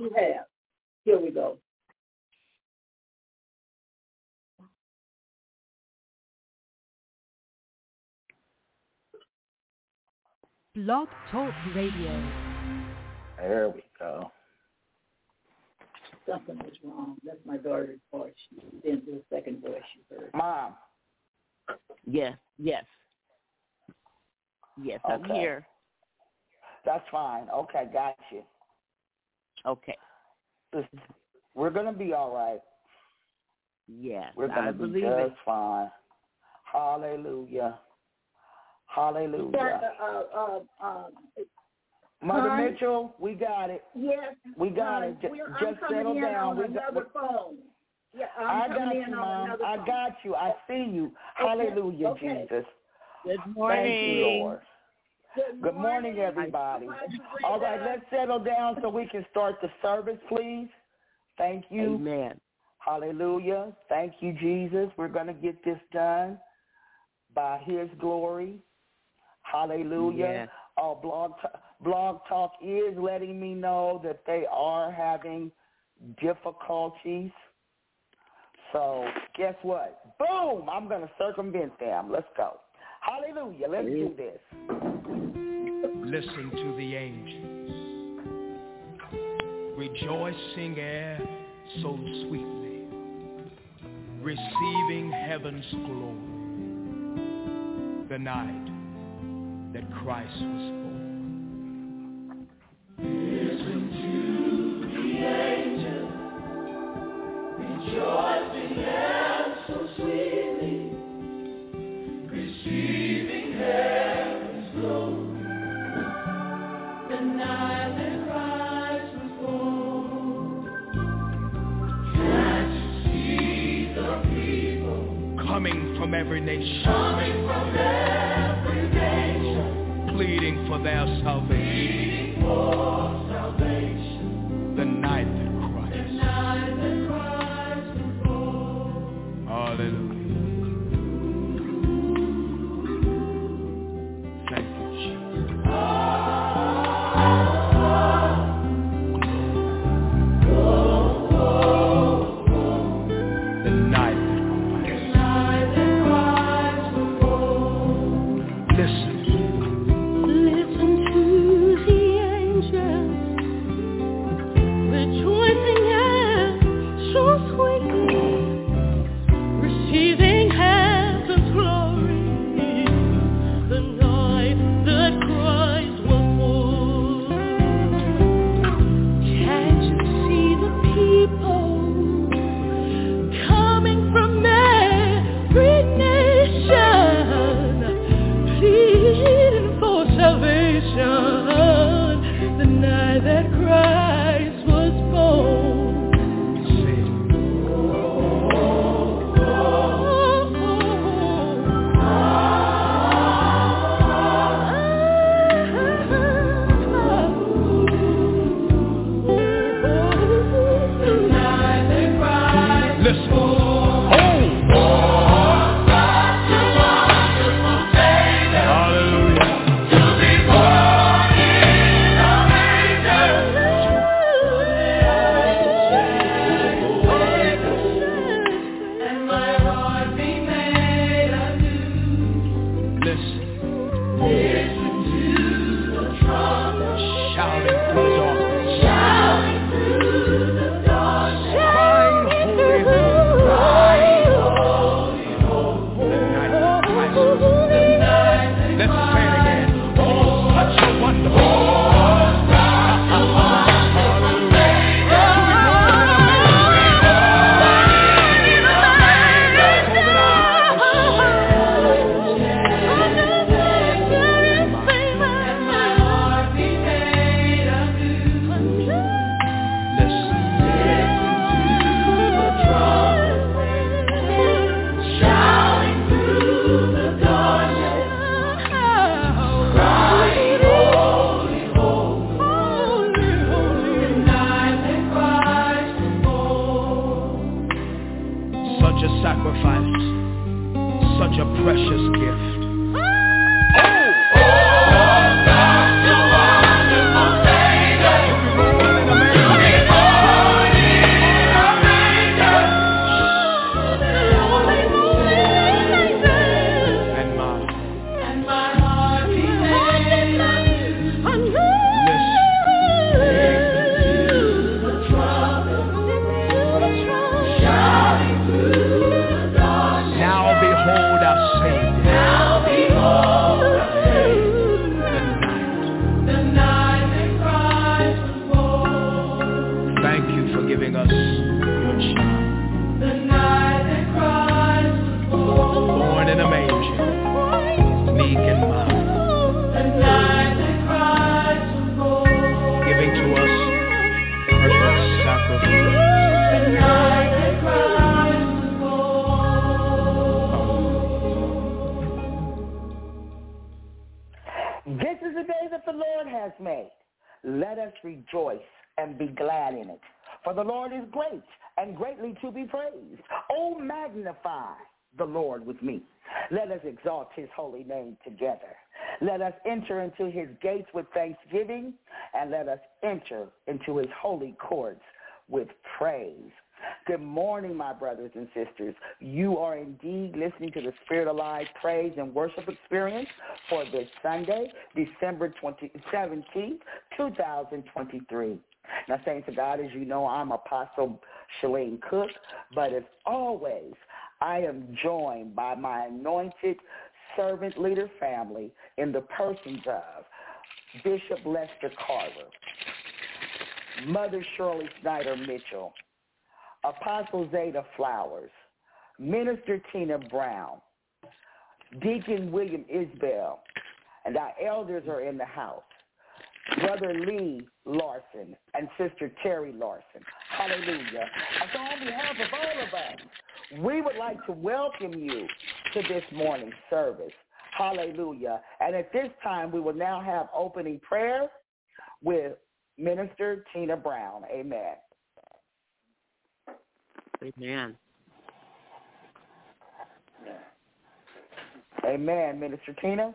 you have. Here we go. Blog Talk Radio. There we go. Something was wrong. That's my daughter's voice. She didn't do the second voice you heard. Mom. Yes. I'm here. That's fine. Okay, got you. Okay. We're going to be all right. Yes, we're going to be just fine. Hallelujah. Hallelujah. Mother Mitchell, we got it. Yes. We got it. Just settle down. We got the phone. Yeah, I got you, Mom. I got you. I see you. Hallelujah, okay. Jesus. Good morning. Thank you, Lord. Good morning, everybody. All right, let's settle down so we can start the service, please. Thank you. Amen. Hallelujah. Thank you, Jesus. We're going to get this done by his glory. Hallelujah. Yeah. Blog Talk is letting me know that they are having difficulties. So guess what? Boom! I'm going to circumvent them. Let's go. Hallelujah. Let's do this. Listen to the angels, rejoicing e'er so sweetly, receiving heaven's glory, the night that Christ was born. Listen to the angels, rejoicing e'er so sweetly, receiving heaven's glory. The night that Christ was born. Can't you see the people coming from every nation? Coming from every nation, pleading for their salvation. Pleading for salvation. The night that Christ was born. Hallelujah. Oh! Thank you for giving us your child. The night that Christ was Born in a manger, meek and mild. The night that Christ was Giving to us perfect sacrifice. The night that Christ was This is the day that the Lord has made. Let us rejoice and be glad in it. For the Lord is great and greatly to be praised. Oh, magnify the Lord with me. Let us exalt his holy name together. Let us enter into his gates with thanksgiving, and let us enter into his holy courts with praise. Good morning, my brothers and sisters. You are indeed listening to the Spirit Alive Praise and Worship Experience for this Sunday, December 17th, 2023. Now, saints of God, as you know, I'm Apostle Shalane Cook, but as always, I am joined by my anointed servant leader family in the persons of Bishop Lester Carver, Mother Shirley Snyder Mitchell, Apostle Zeta Flowers, Minister Tina Brown, Deacon William Isbell, and our elders are in the house, Brother Lee Larson and Sister Terry Larson. Hallelujah. And so on behalf of all of us, we would like to welcome you to this morning's service. Hallelujah. And at this time, we will now have opening prayer with Minister Tina Brown. Amen. Amen. Amen. Minister Tina?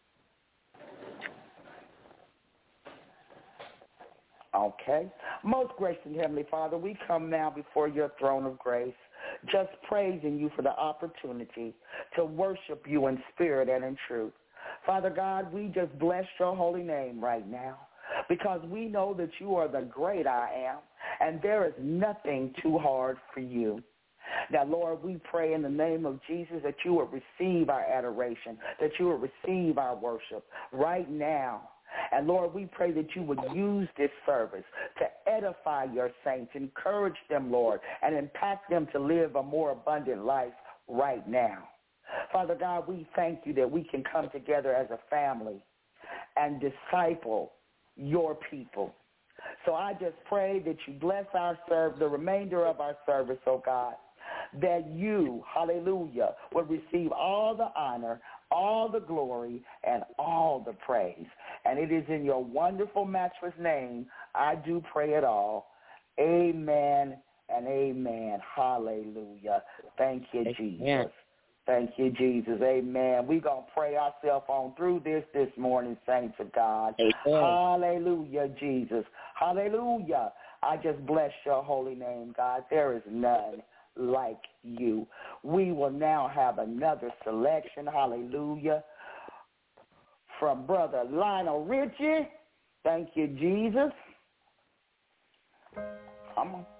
Okay. Most gracious and Heavenly Father, we come now before your throne of grace, just praising you for the opportunity to worship you in spirit and in truth. Father God, we just bless your holy name right now because we know that you are the great I am, and there is nothing too hard for you. Now, Lord, we pray in the name of Jesus that you will receive our adoration, that you will receive our worship right now. And, Lord, we pray that you would use this service to edify your saints, encourage them, Lord, and impact them to live a more abundant life right now. Father God, we thank you that we can come together as a family and disciple your people. So I just pray that you bless the remainder of our service, oh God, that you, hallelujah, will receive all the honor, all the glory, and all the praise. And it is in your wonderful, matchless name I do pray it all. Amen and amen. Hallelujah. Thank you, Jesus. Thank you, Jesus. Amen. We're going to pray ourselves on through this morning, saints of God. Amen. Hallelujah, Jesus. Hallelujah. I just bless your holy name, God. There is none like you. We will now have another selection, hallelujah, from Brother Lionel Richie. Thank you, Jesus. Come on.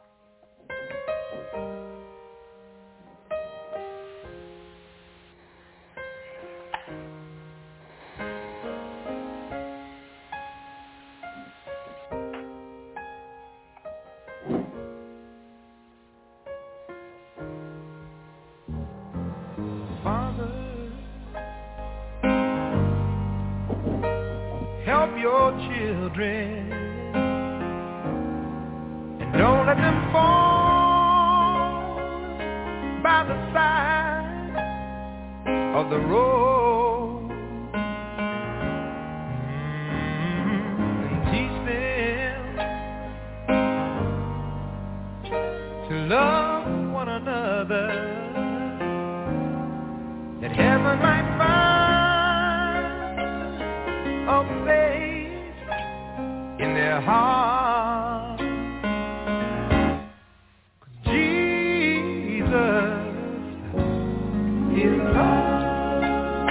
Help your children and don't let them fall by the side of the road. And teach them to love one another, that heaven might find a place in their heart. Jesus is love.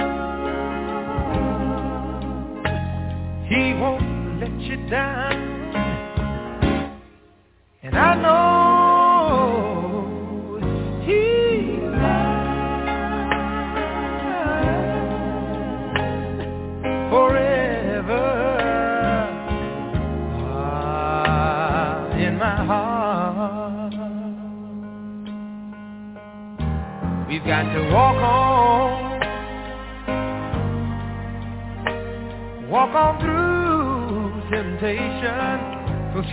He won't let you down, and I know He's mine forever. In my heart. We've got to walk on through temptation, 'cause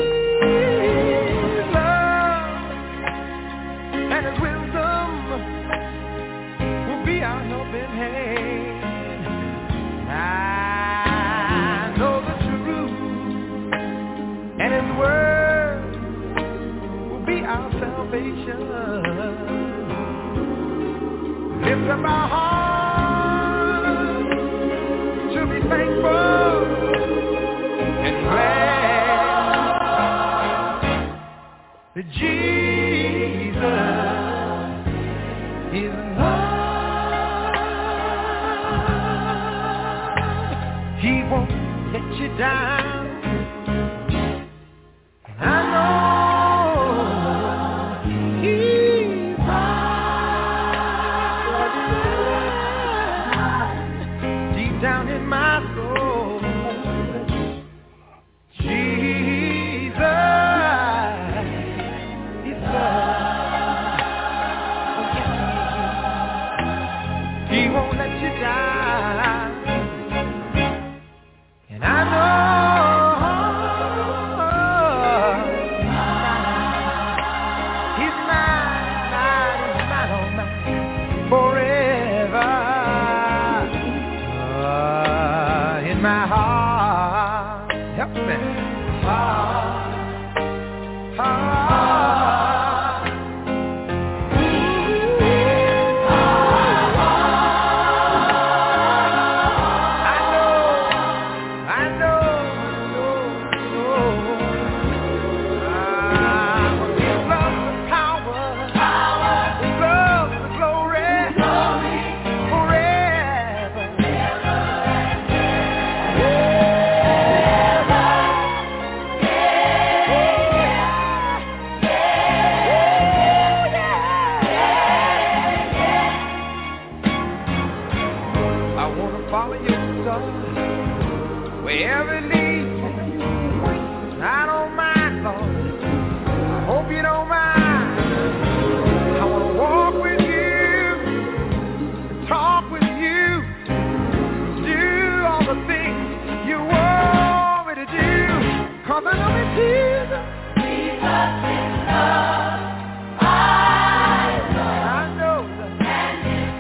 His love and His wisdom will be our helping hand. I know the truth, and His word will be our salvation. Lift up our hearts to be thankful and glad that Jesus is love. He won't let you down. I know He's mine. Deep down in my soul, Jesus is love. He won't let you down. And I know He's mine, oh mine, forever. In my heart, help me, wherever it leads, I don't mind, Lord. I hope you don't mind. I want to walk with you, talk with you, do all the things you want me to do, 'cause I know it's Jesus. Jesus is love. I know that. And it's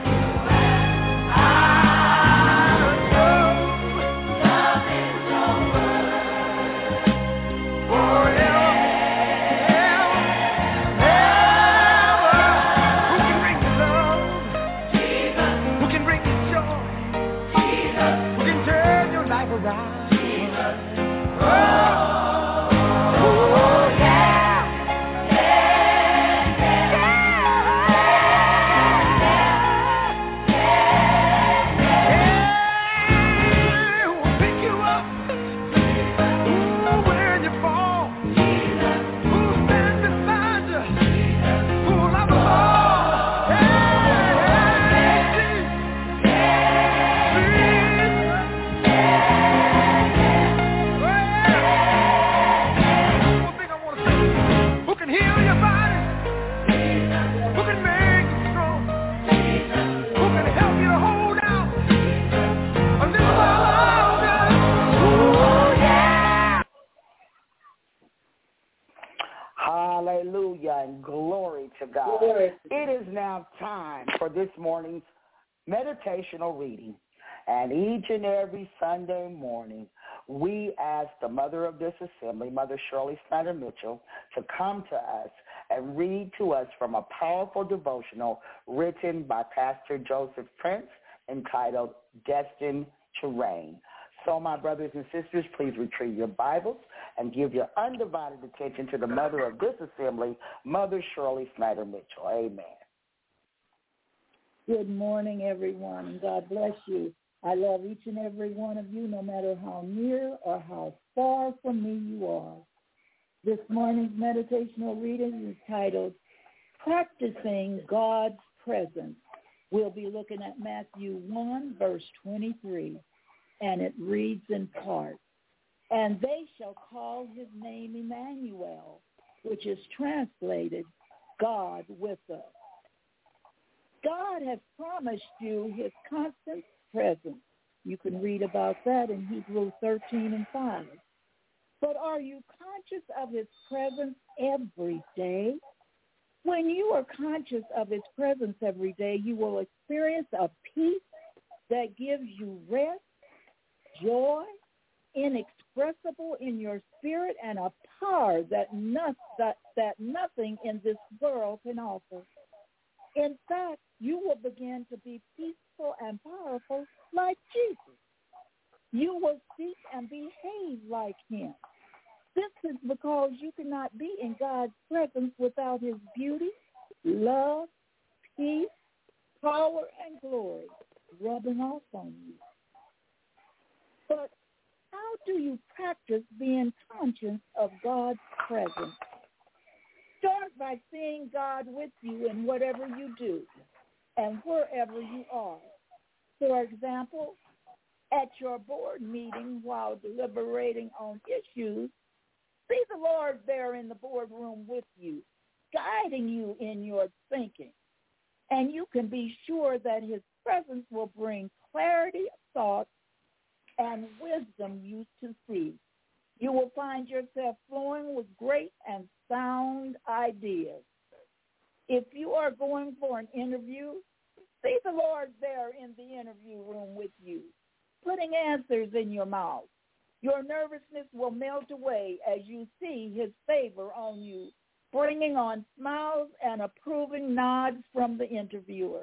Hallelujah and glory to God. It is now time for this morning's meditational reading. And each and every Sunday morning, we ask the mother of this assembly, Mother Shirley Snyder Mitchell, to come to us and read to us from a powerful devotional written by Pastor Joseph Prince entitled Destined to Reign. So, my brothers and sisters, please retrieve your Bibles and give your undivided attention to the mother of this assembly, Mother Shirley Snyder Mitchell. Amen. Good morning, everyone, and God bless you. I love each and every one of you, no matter how near or how far from me you are. This morning's meditational reading is titled, Practicing God's Presence. We'll be looking at Matthew 1, verse 23, and it reads in part, And they shall call his name Emmanuel, which is translated, God with us. God has promised you his constant presence. You can read about that in Hebrews 13:5. But are you conscious of his presence every day? When you are conscious of his presence every day, you will experience a peace that gives you rest, joy, inexpressible in your spirit, and a power that nothing in this world can offer. In fact, you will begin to be peaceful and powerful like Jesus. You will speak and behave like him. This is because you cannot be in God's presence without his beauty, love, peace, power, and glory rubbing off on you. But how do you practice being conscious of God's presence? Start by seeing God with you in whatever you do and wherever you are. For example, at your board meeting while deliberating on issues, see the Lord there in the boardroom with you, guiding you in your thinking. And you can be sure that his presence will bring clarity of thought and wisdom you to see. You will find yourself flowing with great and sound ideas. If you are going for an interview, see the Lord there in the interview room with you, putting answers in your mouth. Your nervousness will melt away as you see his favor on you, bringing on smiles and approving nods from the interviewers.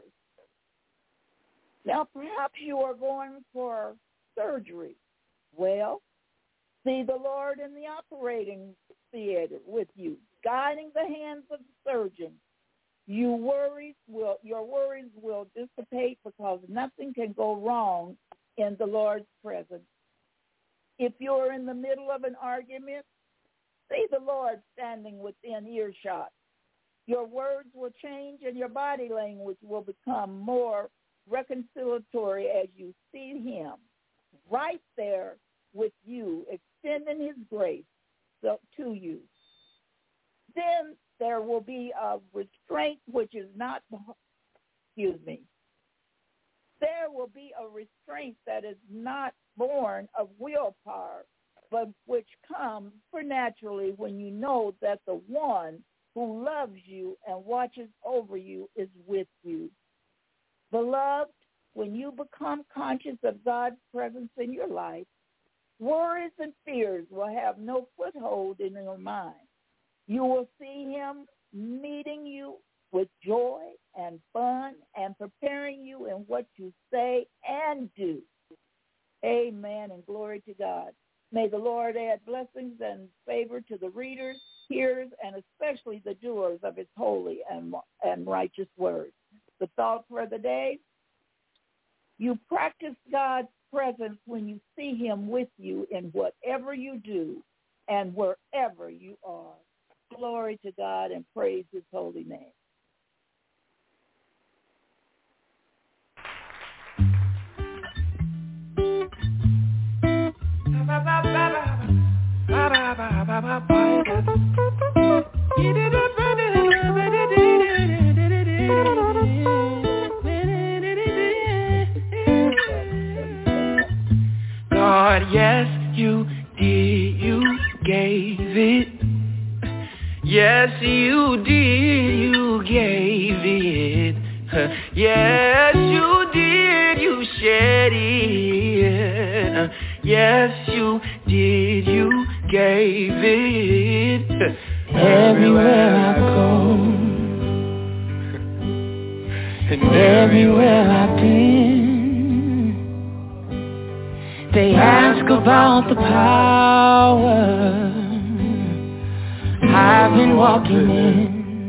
Now, perhaps you are going for surgery. Well, see the Lord in the operating theater with you, guiding the hands of the surgeon. Your worries will dissipate because nothing can go wrong in the Lord's presence. If you're in the middle of an argument, see the Lord standing within earshot. Your words will change and your body language will become more reconciliatory as you see him right there with you, extending his grace to you. Then there will be a restraint There will be a restraint that is not born of willpower, but which comes naturally when you know that the one who loves you and watches over you is with you. Beloved, when you become conscious of God's presence in your life, worries and fears will have no foothold in your mind. You will see him meeting you with joy and fun and preparing you in what you say and do. Amen and glory to God. May the Lord add blessings and favor to the readers, hearers, and especially the doers of his holy and righteous word. The thought for the day: you practice God's presence when you see him with you in whatever you do and wherever you are. Glory to God and praise his holy name. God, yes, you did, you gave it. Yes, you did, you gave it. Yes, you did, you shed it. Yes, you did, you gave it. Everywhere I go, and everywhere I've been, they ask about the power I've been walking in,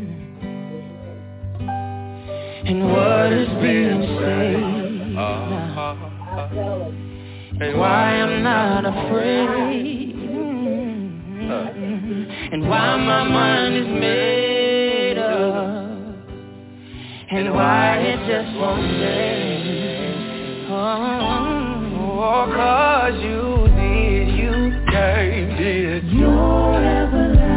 and what is being said now, and why I'm not afraid, and why my mind is made up, and why it just won't stay. Oh, 'cause you did, you gave it. Your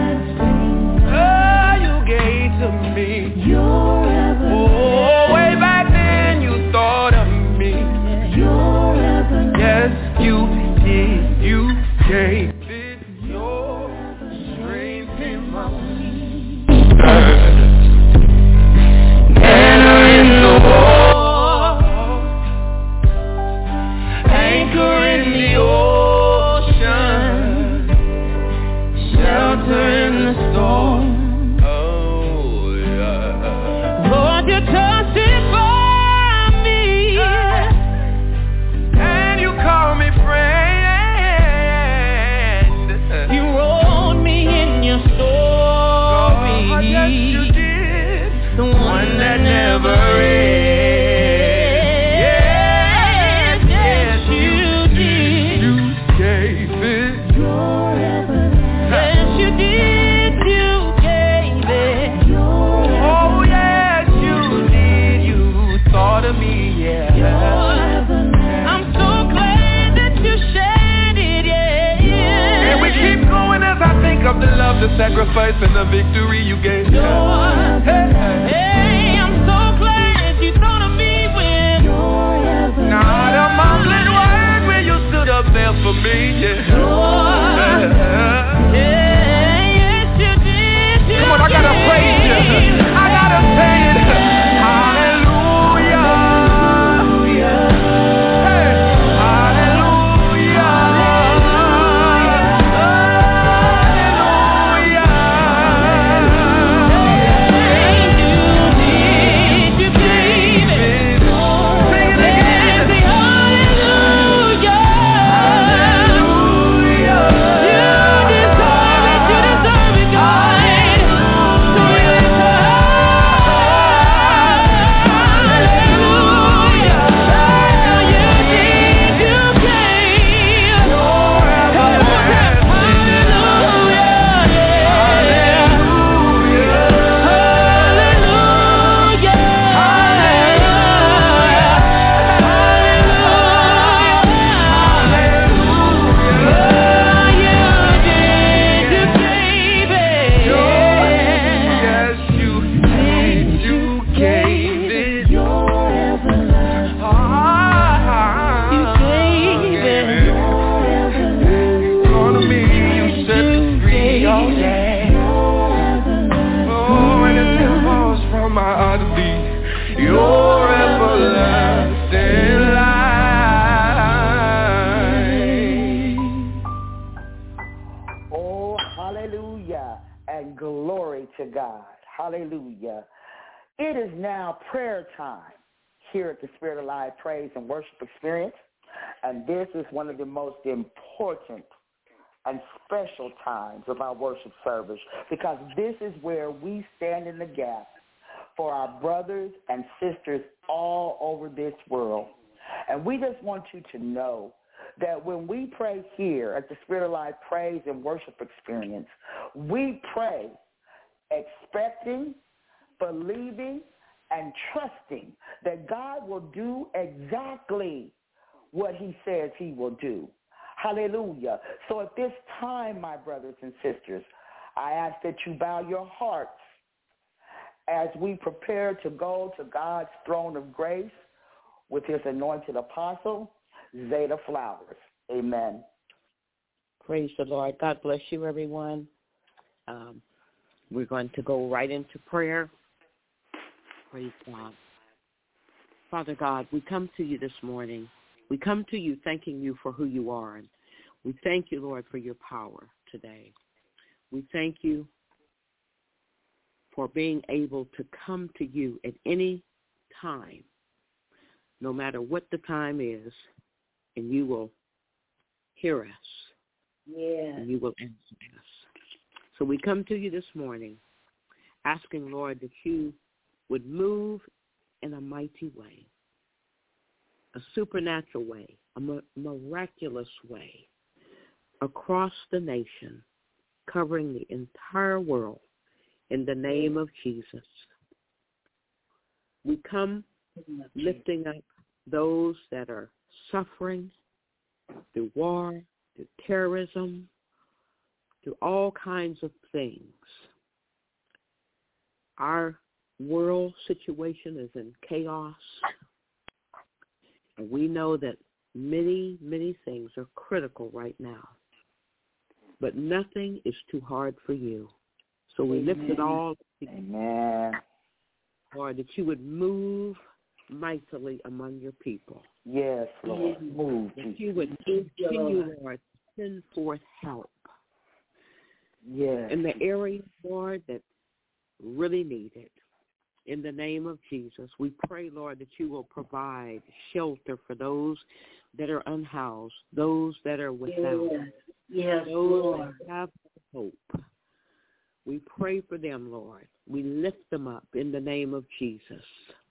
everlasting. Oh, you gave to me. Your everlasting. Oh, way back. life and the victory you gave. Hey, I'm so glad you thought of me when Now the mumbling word when you stood up there for me, yeah. yes, you did. Come on, I gotta praise you. I gotta say it. Hallelujah. Hey, hallelujah. Hallelujah. It is now prayer time here at the Spirit Alive Praise and Worship Experience. And this is one of the most important and special times of our worship service, because this is where we stand in the gap for our brothers and sisters all over this world. And we just want you to know that when we pray here at the Spirit Alive Praise and Worship Experience, we pray expecting, believing, and trusting that God will do exactly what he says he will do. Hallelujah. So at this time, my brothers and sisters, I ask that you bow your hearts as we prepare to go to God's throne of grace with his anointed apostle, Zeta Flowers. Amen. Praise the Lord. God bless you, everyone. We're going to go right into prayer. Praise God. Father God, we come to you this morning. We come to you thanking you for who you are. And we thank you, Lord, for your power today. We thank you for being able to come to you at any time, no matter what the time is, and you will hear us. Yeah. And you will answer us. So we come to you this morning asking, Lord, that you would move in a mighty way, a supernatural way, a miraculous way across the nation, covering the entire world in the name of Jesus. We come lifting up those that are suffering through war, through terrorism, through all kinds of things. Our world situation is in chaos, and we know that many, many things are critical right now. But nothing is too hard for you. So we lift it all to you. Amen. Lord, that you would move mightily among your people. Yes, Lord. Move. That you would continue, Lord, to send forth help. Yes. In the area, Lord, that really need it. In the name of Jesus, we pray, Lord, that you will provide shelter for those that are unhoused, those that are without, Yes, those Lord. that have hope. We pray for them, Lord. We lift them up in the name of Jesus.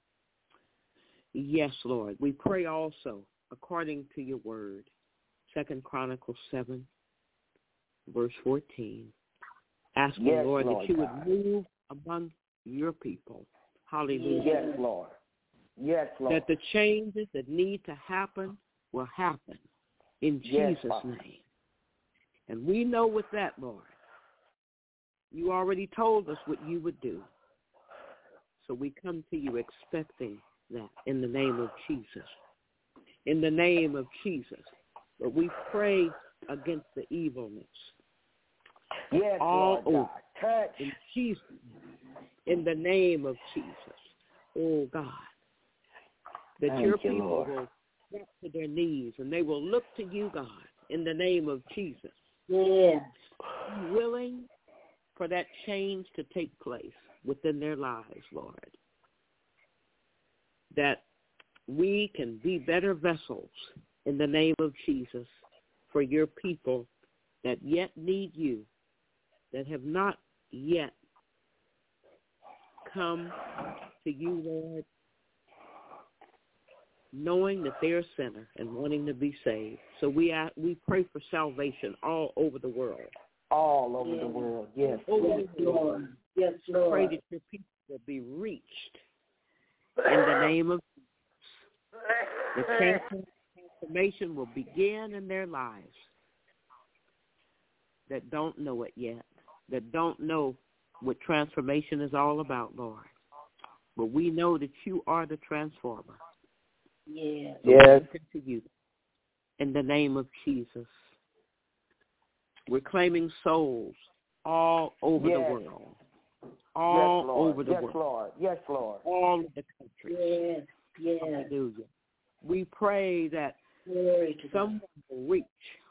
Yes, Lord. We pray also according to your word, 2 Chronicles 7, verse 14, asking, Yes, Lord, Lord, that you God. would move among your people. Hallelujah. Yes, Lord. Yes, Lord. That the changes that need to happen will happen in Yes, Jesus' Father. name. And we know with that, Lord, You already told us what you would do. So we come to you expecting that in the name of Jesus. In the name of Jesus. But we pray against the evilness. Yes, all Lord over. God. Touch. In Jesus. In the name of Jesus. Oh, God. That Thank your you, people Lord. will drop to their knees and they will look to you, God, in the name of Jesus. Yeah. Be willing for that change to take place within their lives, Lord. That we can be better vessels in the name of Jesus for your people that yet need you, that have not yet come to you, Lord, knowing that they're a sinner and wanting to be saved. So we pray for salvation all over the world. All over the world, yes, Lord. Yes, Lord. Pray that your people will be reached in the name of Jesus. The transformation will begin in their lives that don't know it yet, that don't know what transformation is all about, Lord. But we know that you are the transformer. Yeah. So yes. we look to you in the name of Jesus. We're claiming souls all over yes. the world. All yes, Lord. over the yes, world. Lord. Yes, Lord. All of the countries. Yes. Yes. Hallelujah. We pray that Glory to someone will reach,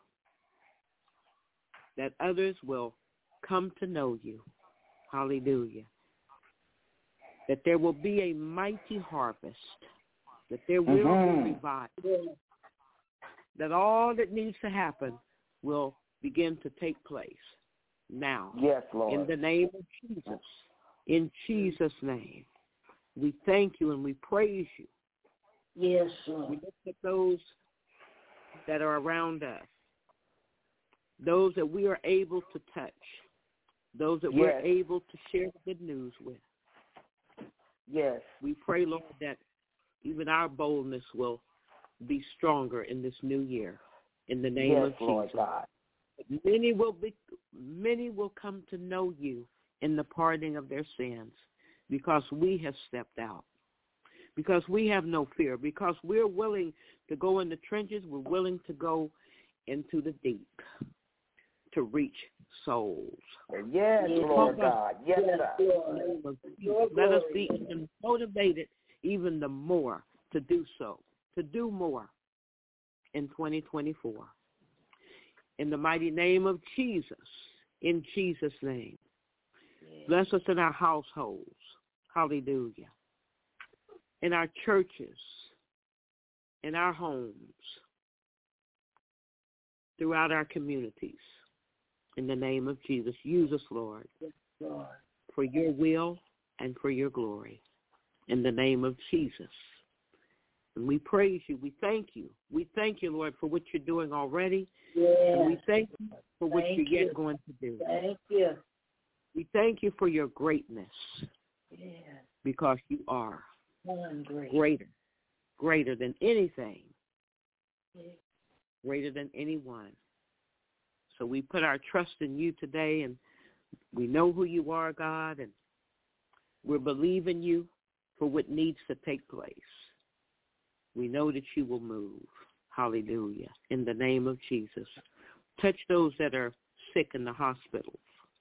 that others will come to know you. Hallelujah. That there will be a mighty harvest, that there will be revival, that all that needs to happen will begin to take place now. Yes, Lord. In the name of Jesus. In Jesus' name. We thank you and we praise you. Yes, Lord. We look at those that are around us, those that we are able to touch, those that we're able to share the good news with. Yes. We pray, Lord, that even our boldness will be stronger in this new year. In the name of Lord Jesus. God. Many will come to know you in the pardoning of their sins because we have stepped out, because we have no fear, because we're willing to go in the trenches, we're willing to go into the deep to reach souls. Yes, Lord God. Yes, Lord. Let us be even motivated even the more to do so, to do more in 2024. In the mighty name of Jesus, in Jesus' name. Bless us in our households. Hallelujah. In our churches, in our homes, throughout our communities. In the name of Jesus, use us, Lord, for your will and for your glory. In the name of Jesus. And we praise you. We thank you. We thank you, Lord, for what you're doing already. And we thank you for what you're yet going to do. Thank you. We thank you for your greatness. Yeah. Because you are greater than anything, greater than anyone. So we put our trust in you today, and we know who you are, God, and we're believing you for what needs to take place. We know that you will move. Hallelujah. In the name of Jesus. Touch those that are sick in the hospitals.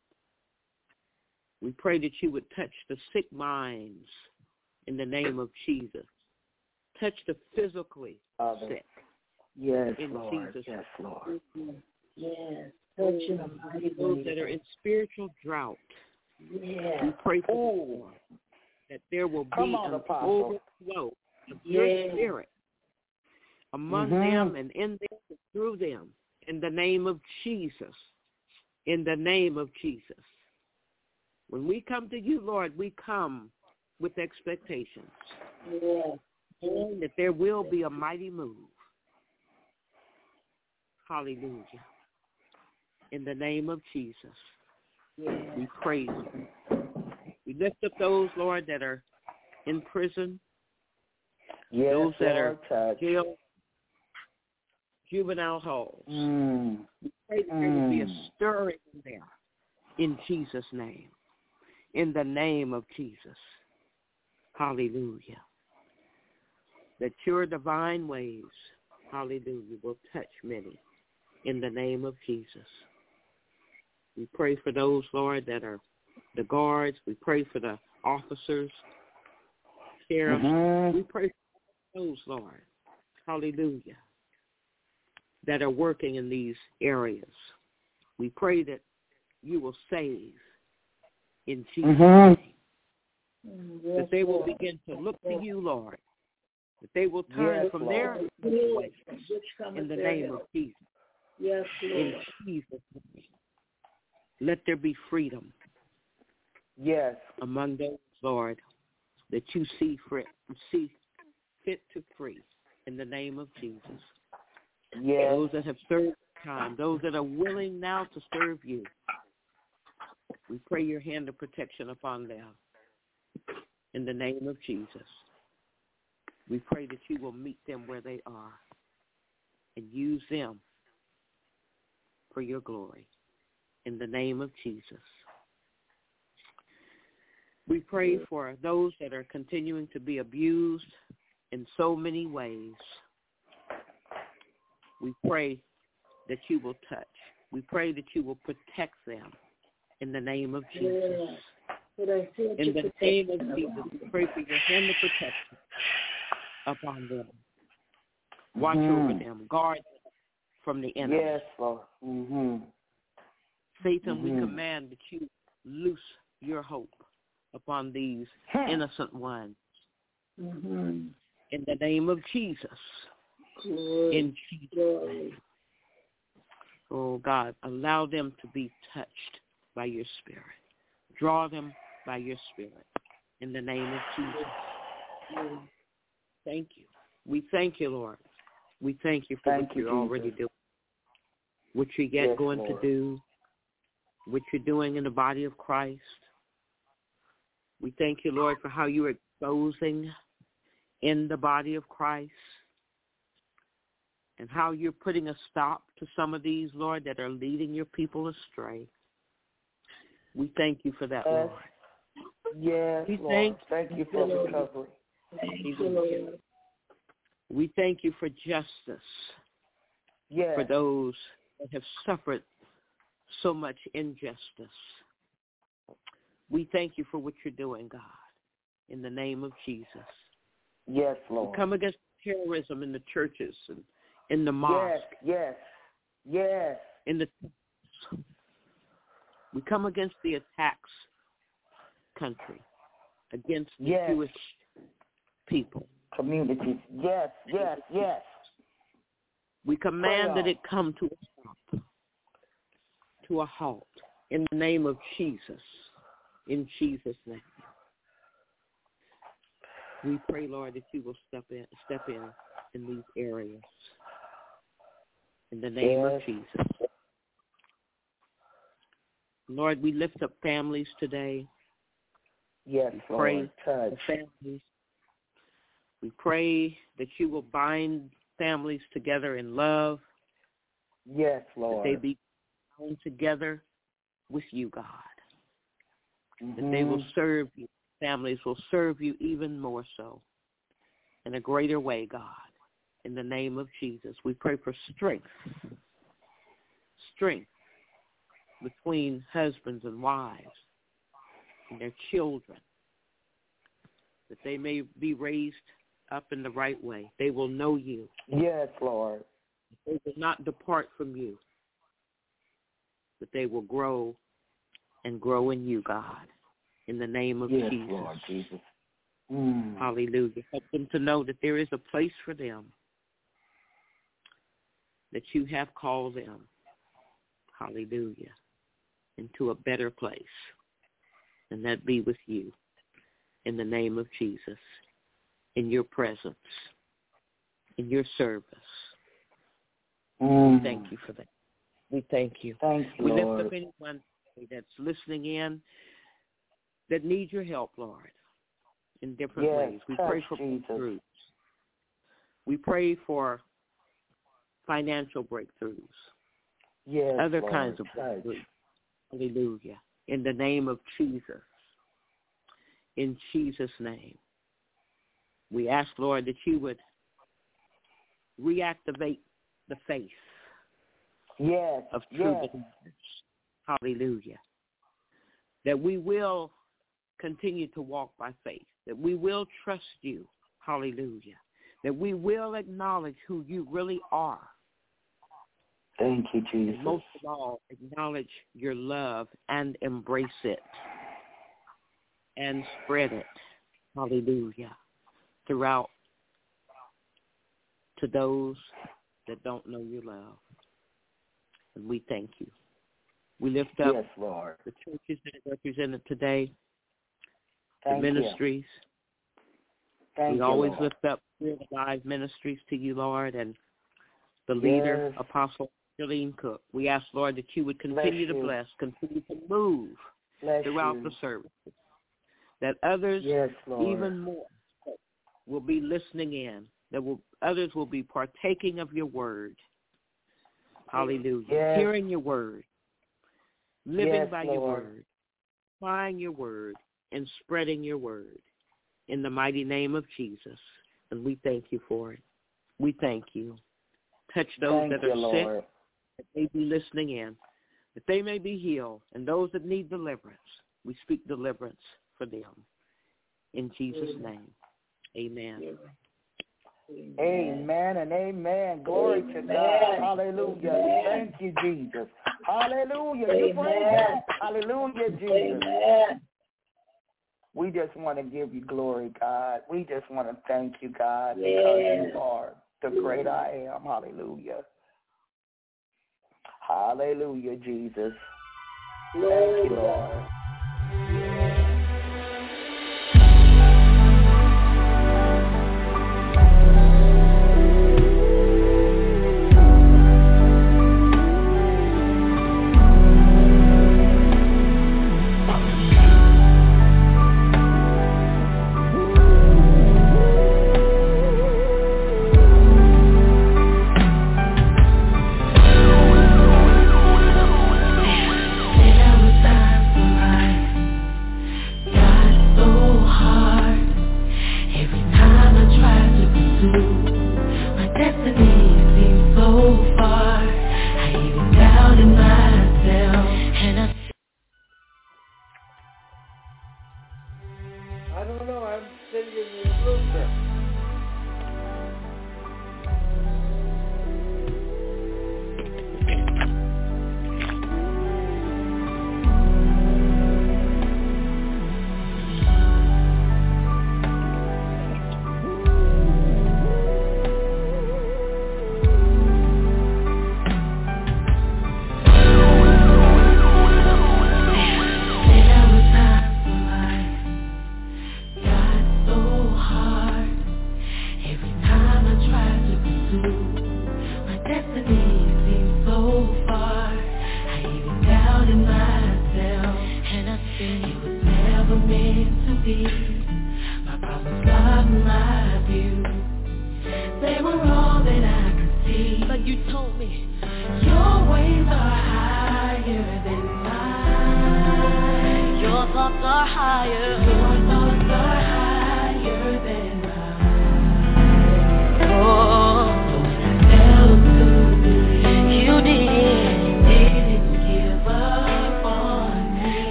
We pray that you would touch the sick minds in the name of Jesus. Touch the physically sick. Yes, in Lord. Jesus. Yes, Lord. Yes. Touch those that are in spiritual drought. Yeah. We pray for that there will be an overflow of your spirit among them and in them and through them. In the name of Jesus. In the name of Jesus. When we come to you, Lord, we come with expectations. Knowing that there will be a mighty move. Hallelujah. In the name of Jesus. We praise you. We lift up those, Lord, that are in prison. Those that are jail, juvenile halls. We pray that there will be a stirring in there. in Jesus' name. In the name of Jesus. Hallelujah. That your divine ways, hallelujah, will touch many in the name of Jesus. We pray for those, Lord, that are the guards. We pray for the officers, sheriffs. We pray for those, Lord, hallelujah, that are working in these areas. We pray that you will save in Jesus' name. That they will begin to look to you, Lord. That they will turn from their ways in the name of Jesus. Yes, Lord. In Jesus' name. Let there be freedom. Yes. Among those, Lord, that you see fit to free in the name of Jesus. Yes. Those that have served time, those that are willing now to serve you. We pray your hand of protection upon them in the name of Jesus. We pray that you will meet them where they are and use them for your glory in the name of Jesus. We pray for those that are continuing to be abused in so many ways. We pray that you will touch. We pray that you will protect them in the name of Jesus. In the name of Jesus, we pray for your hand of protection upon them. Watch over them. Guard them from the enemy. Yes, Lord. Satan, we command that you loose your hope upon these innocent ones. In the name of Jesus. In Jesus' name. Oh, God, allow them to be touched by your Spirit. Draw them by your Spirit. In the name of Jesus. Thank you. We thank you, Lord. We thank you for what you're already doing, what you're yet going to do, what you're doing in the body of Christ. We thank you, Lord, for how you're exposing in the body of Christ and how you're putting a stop to some of these, Lord, that are leading your people astray. We thank you for that, Lord. Yes, Lord. Thank you for recovery. We thank you for justice for those that have suffered so much injustice. We thank you for what you're doing, God, in the name of Jesus. Yes, Lord. We come against terrorism in the churches and in the mosques. Yes. In the we come against the attacks, country, against the Jewish people. Communities. Yes. We command that it come to a stop, to a halt, in the name of Jesus. In Jesus' name. We pray, Lord, that you will step in these areas. In the name of Jesus. Lord, we lift up families today. Yes, we pray Lord. Touch. for families. We pray that you will bind families together in love. Yes, Lord. That they be bound together with you, God. That they will serve you. Families will serve you even more so in a greater way, God. In the name of Jesus, we pray for strength between husbands and wives and their children, that they may be raised up in the right way. They will know you. Yes, Lord. They will not depart from you, but they will grow and grow in you, God, in the name of Jesus. Lord Jesus. Hallelujah. Help them to know that there is a place for them, that you have called them, hallelujah, into a better place, and that be with you in the name of Jesus, in your presence, in your service. We thank you for that. We thank you. Thank you, we Lord. lift up anyone that's listening in that needs your help, Lord, in different ways. We pray for breakthroughs. We pray for financial breakthroughs. Yes, other Lord. kinds of breakthroughs. Hallelujah. in the name of Jesus. In Jesus' name. We ask, Lord, that you would reactivate the faith of true believers. Hallelujah. That we will continue to walk by faith. That we will trust you. Hallelujah. That we will acknowledge who you really are. Thank you, Jesus. And most of all, acknowledge your love and embrace it and spread it. Hallelujah. Throughout to those that don't know your love. And we thank you. We lift up Lord. The churches that are represented today, Thank the ministries. We always Lord. lift up Spirit Alive Ministries to you, Lord, and the leader, Apostle Charlene Cook. We ask, Lord, that you would continue to bless, continue to move throughout the services, that others even more will be listening in, that others will be partaking of your word. Hallelujah. Yes. Hearing your word, living by your Lord. word, applying your word, and spreading your word in the mighty name of Jesus. And we thank you for it. We thank you. Touch those that are sick, that they be listening in, that they may be healed, and those that need deliverance, we speak deliverance for them. In Jesus' name, amen. Amen and amen. Glory to God. Hallelujah. Thank you, Jesus. Hallelujah. Hallelujah, Jesus. We just want to give you glory, God. We just want to thank you, God, because you are the great I am. Hallelujah. Hallelujah, Jesus. Thank you, Lord.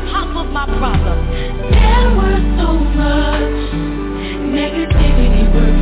There was so much negativity.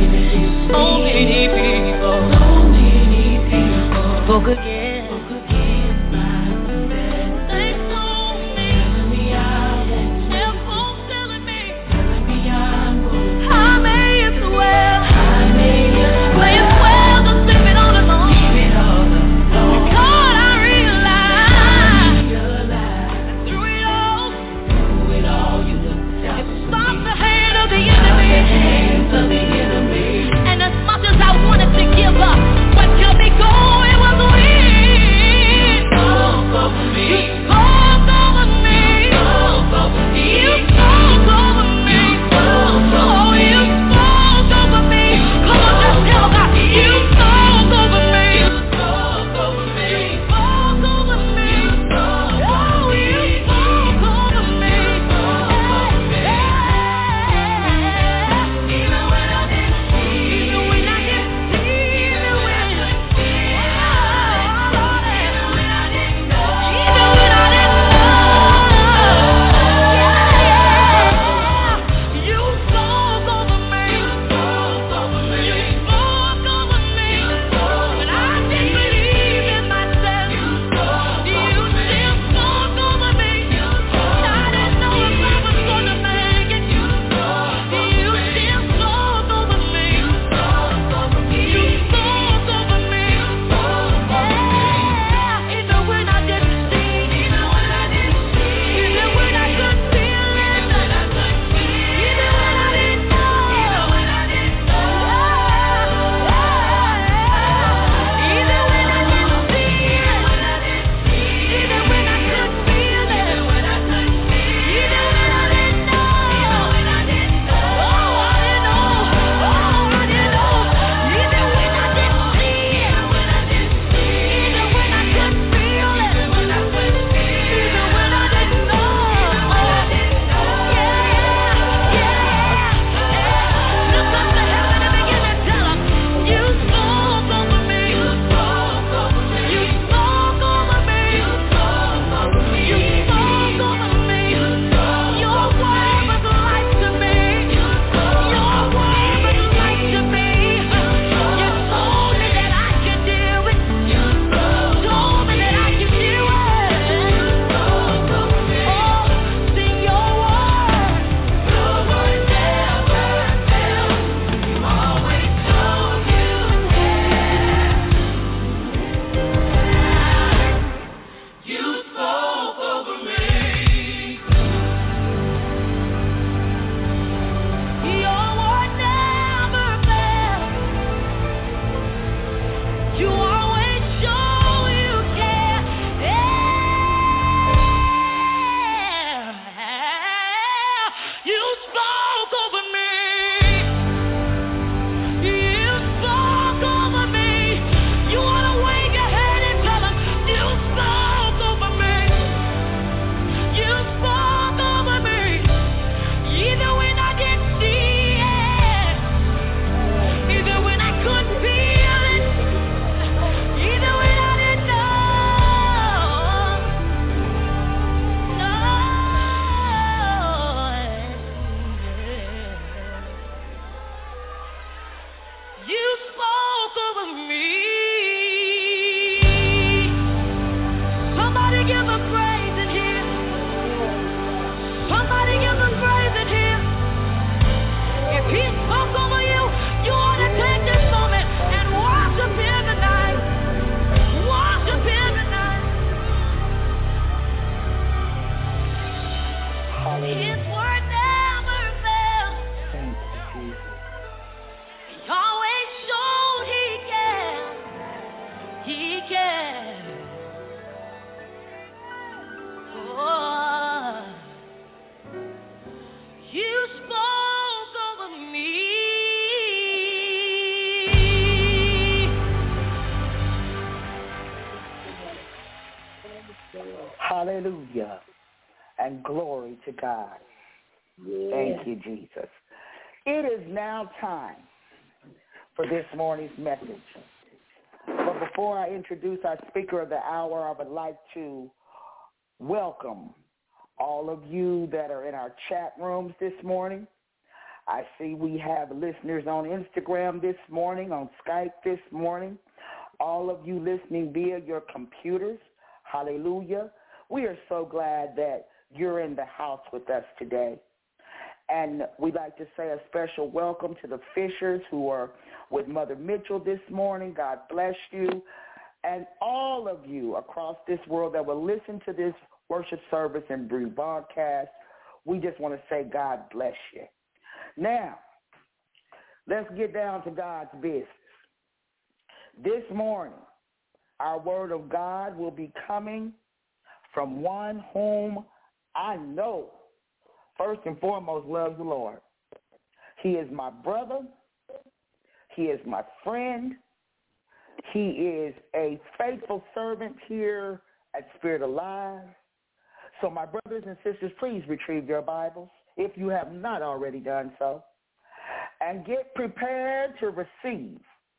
God. Yeah. Thank you, Jesus. It is now time for this morning's message. But before I introduce our speaker of the hour, I would like to welcome all of you that are in our chat rooms this morning. I see we have listeners on Instagram this morning, on Skype this morning. All of you listening via your computers, hallelujah. We are so glad that you're in the house with us today. And we'd like to say a special welcome to the Fishers who are with Mother Mitchell this morning. God bless you. And all of you across this world that will listen to this worship service and broadcast, we just want to say God bless you. Now, let's get down to God's business. This morning, our word of God will be coming from one whom I know, first and foremost, loves the Lord. He is my brother. He is my friend. He is a faithful servant here at Spirit Alive. So my brothers and sisters, please retrieve your Bibles, if you have not already done so, and get prepared to receive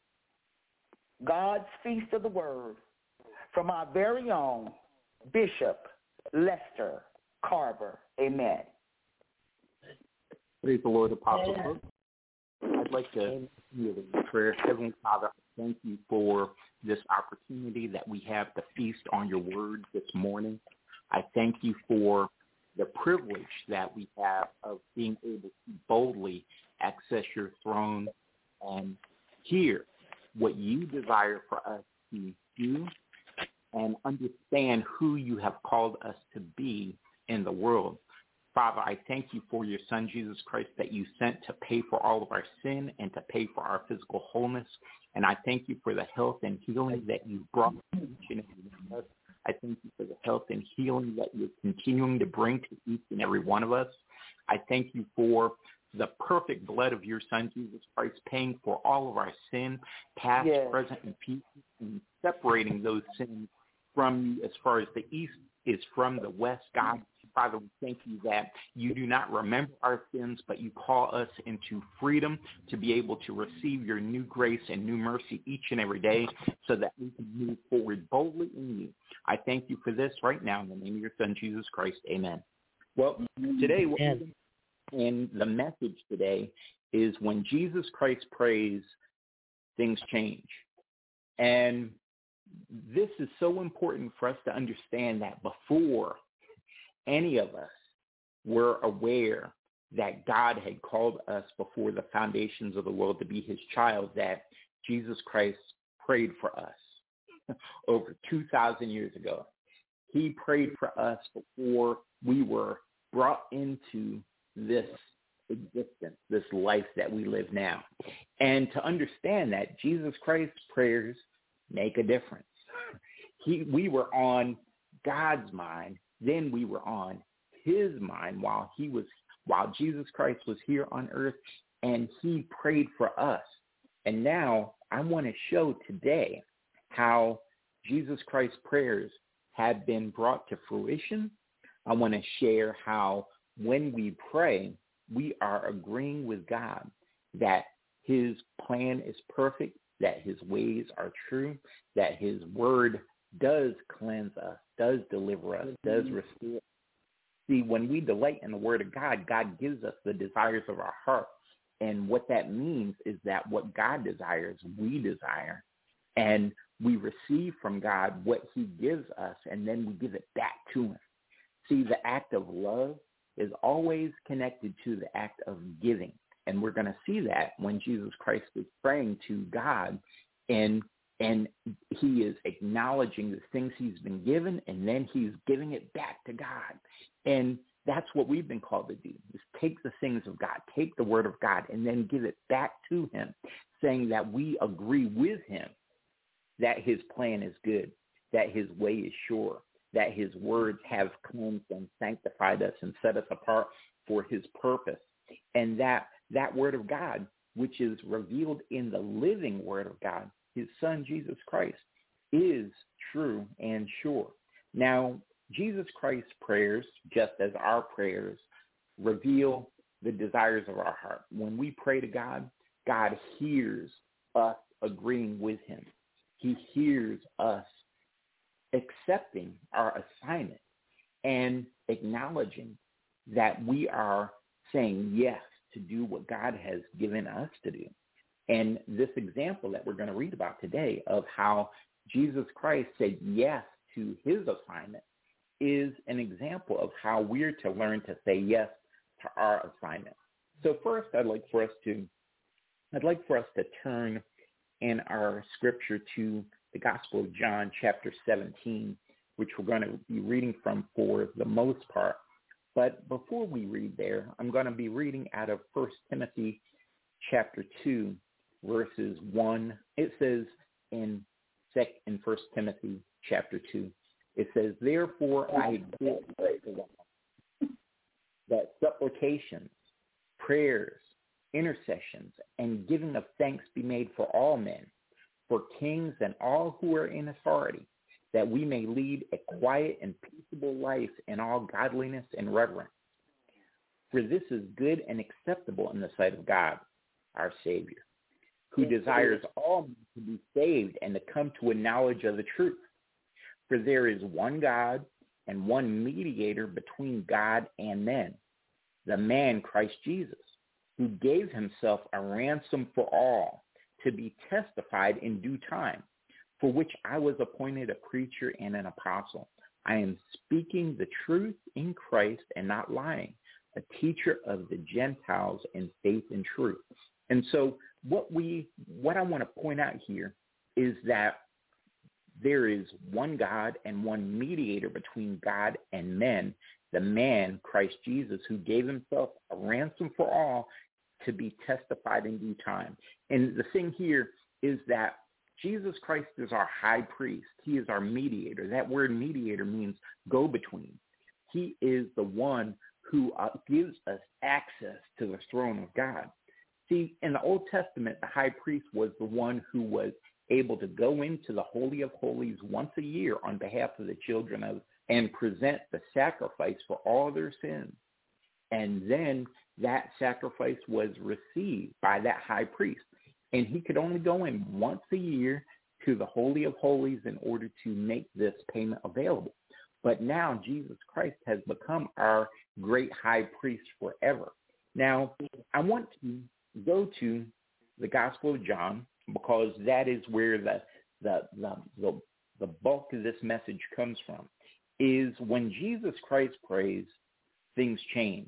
God's Feast of the Word from our very own Bishop Lester Carver. Amen. Praise the Lord, Apostle. I'd like to hear the prayer. Heavenly Father, thank you for this opportunity that we have to feast on your word this morning. I thank you for the privilege that we have of being able to boldly access your throne and hear what you desire for us to do and understand who you have called us to be in the world. Father, I thank you for your Son, Jesus Christ, that you sent to pay for all of our sin and to pay for our physical wholeness. And I thank you for the health and healing that you brought to each and every one of us. I thank you for the health and healing that you're continuing to bring to each and every one of us. I thank you for the perfect blood of your Son, Jesus Christ, paying for all of our sin, past, present, and future, and separating those sins from you as far as the east is from the west. God, Father, we thank you that you do not remember our sins, but you call us into freedom to be able to receive your new grace and new mercy each and every day so that we can move forward boldly in you. I thank you for this right now in the name of your Son, Jesus Christ. Amen. Well, today, and the message today is when Jesus Christ prays, things change. And this is so important for us to understand that before any of us were aware that God had called us before the foundations of the world to be his child, that Jesus Christ prayed for us over 2,000 years ago. He prayed for us before we were brought into this existence, this life that we live now. And to understand that Jesus Christ's prayers make a difference. We were on God's mind, then we were on his mind while Jesus Christ was here on earth, and he prayed for us. And now I want to show today how Jesus Christ's prayers have been brought to fruition. I want to share how when we pray, we are agreeing with God that his plan is perfect, that his ways are true, that his word does cleanse us, does deliver us, does restore. See, when we delight in the word of God, God gives us the desires of our heart. And what that means is that what God desires, we desire. And we receive from God what he gives us, and then we give it back to him. See, the act of love is always connected to the act of giving. And we're going to see that when Jesus Christ is praying to God, and he is acknowledging the things he's been given, and then he's giving it back to God. And that's what we've been called to do, is take the things of God, take the word of God, and then give it back to him, saying that we agree with him that his plan is good, that his way is sure, that his words have cleansed and sanctified us and set us apart for his purpose. And that word of God, which is revealed in the living word of God, his Son, Jesus Christ, is true and sure. Now, Jesus Christ's prayers, just as our prayers, reveal the desires of our heart. When we pray to God, God hears us agreeing with him. He hears us accepting our assignment and acknowledging that we are saying yes to do what God has given us to do. And this example that we're going to read about today of how Jesus Christ said yes to his assignment is an example of how we're to learn to say yes to our assignment. So first, I'd like for us to turn in our scripture to the Gospel of John, chapter 17, which we're going to be reading from for the most part. But before we read there, I'm going to be reading out of 1 Timothy chapter 2, verses 1. It says in 1 Timothy chapter 2, it says, "Therefore I beg that supplications, prayers, intercessions, and giving of thanks be made for all men, for kings and all who are in authority, that we may lead a quiet and peaceable life in all godliness and reverence. For this is good and acceptable in the sight of God, our Savior, who desires all men to be saved and to come to a knowledge of the truth. For there is one God and one mediator between God and men, the man Christ Jesus, who gave himself a ransom for all, to be testified in due time, for which I was appointed a preacher and an apostle. I am speaking the truth in Christ and not lying, a teacher of the Gentiles in faith and truth." And so what I want to point out here is that there is one God and one mediator between God and men, the man, Christ Jesus, who gave himself a ransom for all, to be testified in due time. And the thing here is that Jesus Christ is our high priest. He is our mediator. That word mediator means go-between. He is the one who gives us access to the throne of God. See, in the Old Testament, the high priest was the one who was able to go into the Holy of Holies once a year on behalf of the children of and present the sacrifice for all their sins. And then that sacrifice was received by that high priest. And he could only go in once a year to the Holy of Holies in order to make this payment available. But now Jesus Christ has become our great high priest forever. Now, I want to go to the Gospel of John, because that is where the bulk of this message comes from, is when Jesus Christ prays, things change.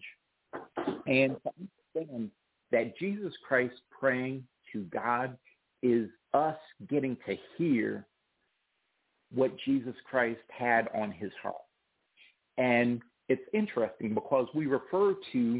And to understand that Jesus Christ praying to God is us getting to hear what Jesus Christ had on his heart. And it's interesting because we refer to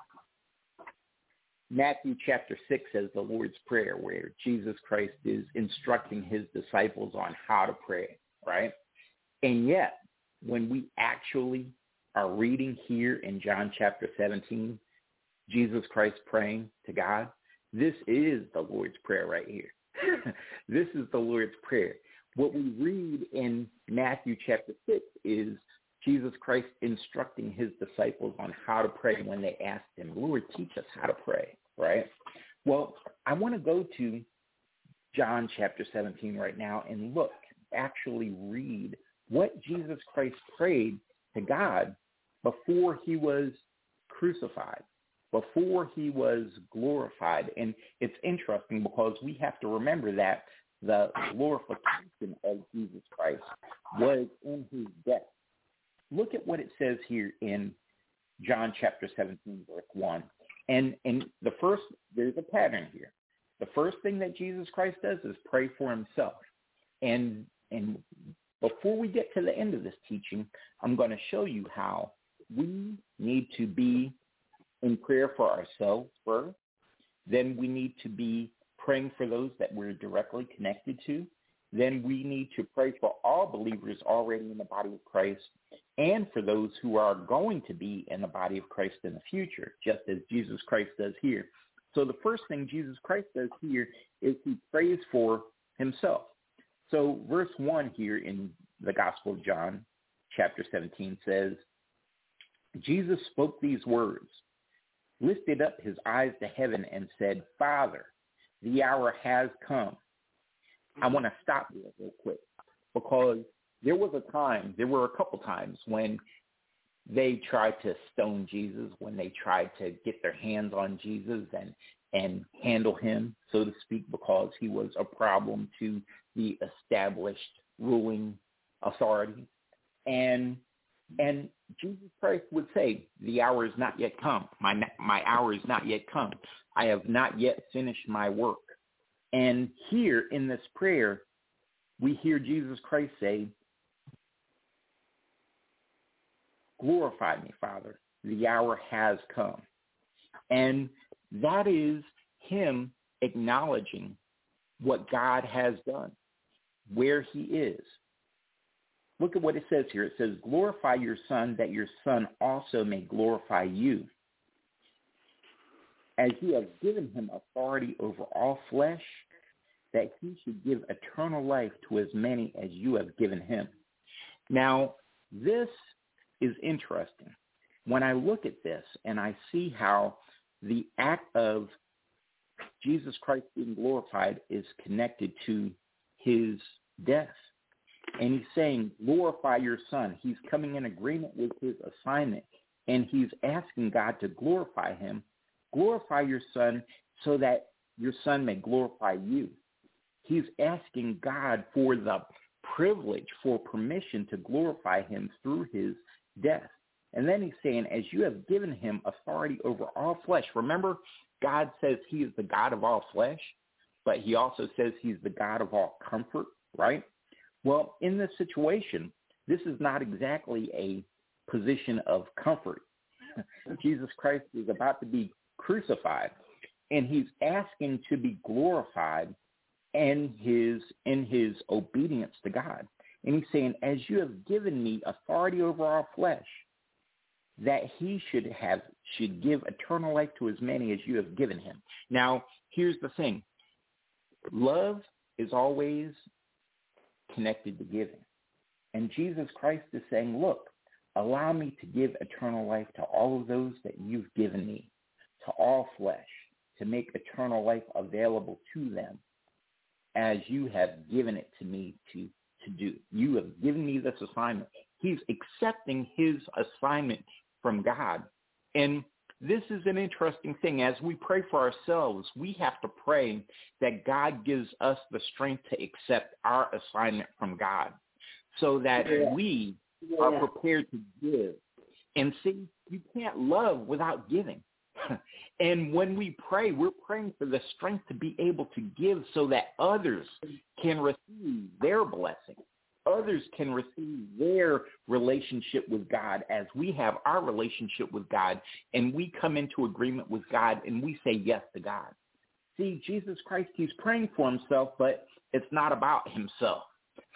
Matthew chapter 6 as the Lord's Prayer, where Jesus Christ is instructing his disciples on how to pray, right? And yet, when we actually are reading here in John chapter 17, Jesus Christ praying to God, this is the Lord's Prayer right here. This is the Lord's Prayer. What we read in Matthew chapter 6 is Jesus Christ instructing his disciples on how to pray when they asked him, "Lord, teach us how to pray," right? Well, I want to go to John chapter 17 right now and actually read what Jesus Christ prayed to God before he was crucified, before he was glorified. And it's interesting because we have to remember that the glorification of Jesus Christ was in his death. Look at what it says here in John chapter 17, verse 1. And there's a pattern here. The first thing that Jesus Christ does is pray for himself. And before we get to the end of this teaching, I'm going to show you how we need to be in prayer for ourselves first. Then we need to be praying for those that we're directly connected to. Then we need to pray for all believers already in the body of Christ and for those who are going to be in the body of Christ in the future, just as Jesus Christ does here. So the first thing Jesus Christ does here is he prays for himself. So verse 1 here in the Gospel of John, chapter 17 says, Jesus spoke these words, lifted up his eyes to heaven, and said, Father, the hour has come. I want to stop there real quick because there were a couple times when they tried to stone Jesus, when they tried to get their hands on Jesus and handle him, so to speak, because he was a problem to the established ruling authority. And Jesus Christ would say, the hour is not yet come. My hour is not yet come. I have not yet finished my work. And here in this prayer, we hear Jesus Christ say, glorify me, Father. The hour has come. And that is him acknowledging what God has done, where he is. Look at what it says here. It says, glorify your Son, that your Son also may glorify you, as you have given him authority over all flesh, that he should give eternal life to as many as you have given him. Now, this is interesting. When I look at this and I see how the act of Jesus Christ being glorified is connected to his death. And he's saying, glorify your Son. He's coming in agreement with his assignment, and he's asking God to glorify him. Glorify your Son so that your Son may glorify you. He's asking God for the privilege, for permission to glorify him through his death. And then he's saying, as you have given him authority over all flesh. Remember, God says he is the God of all flesh, but he also says he's the God of all comfort, right? Well, in this situation, this is not exactly a position of comfort. Jesus Christ is about to be crucified, and he's asking to be glorified in his obedience to God. And he's saying, as you have given me authority over all flesh, that he should give eternal life to as many as you have given him. Now, here's the thing. Love is always connected to giving. And Jesus Christ is saying, look, allow me to give eternal life to all of those that you've given me, to all flesh, to make eternal life available to them as you have given it to me to do. You have given me this assignment. He's accepting his assignment from God. And this is an interesting thing. As we pray for ourselves, we have to pray that God gives us the strength to accept our assignment from God so that we are prepared to give. And see, you can't love without giving. And when we pray, we're praying for the strength to be able to give so that others can receive their blessing. Others can receive their relationship with God as we have our relationship with God, and we come into agreement with God and we say yes to God. See, Jesus Christ, he's praying for himself, but it's not about himself.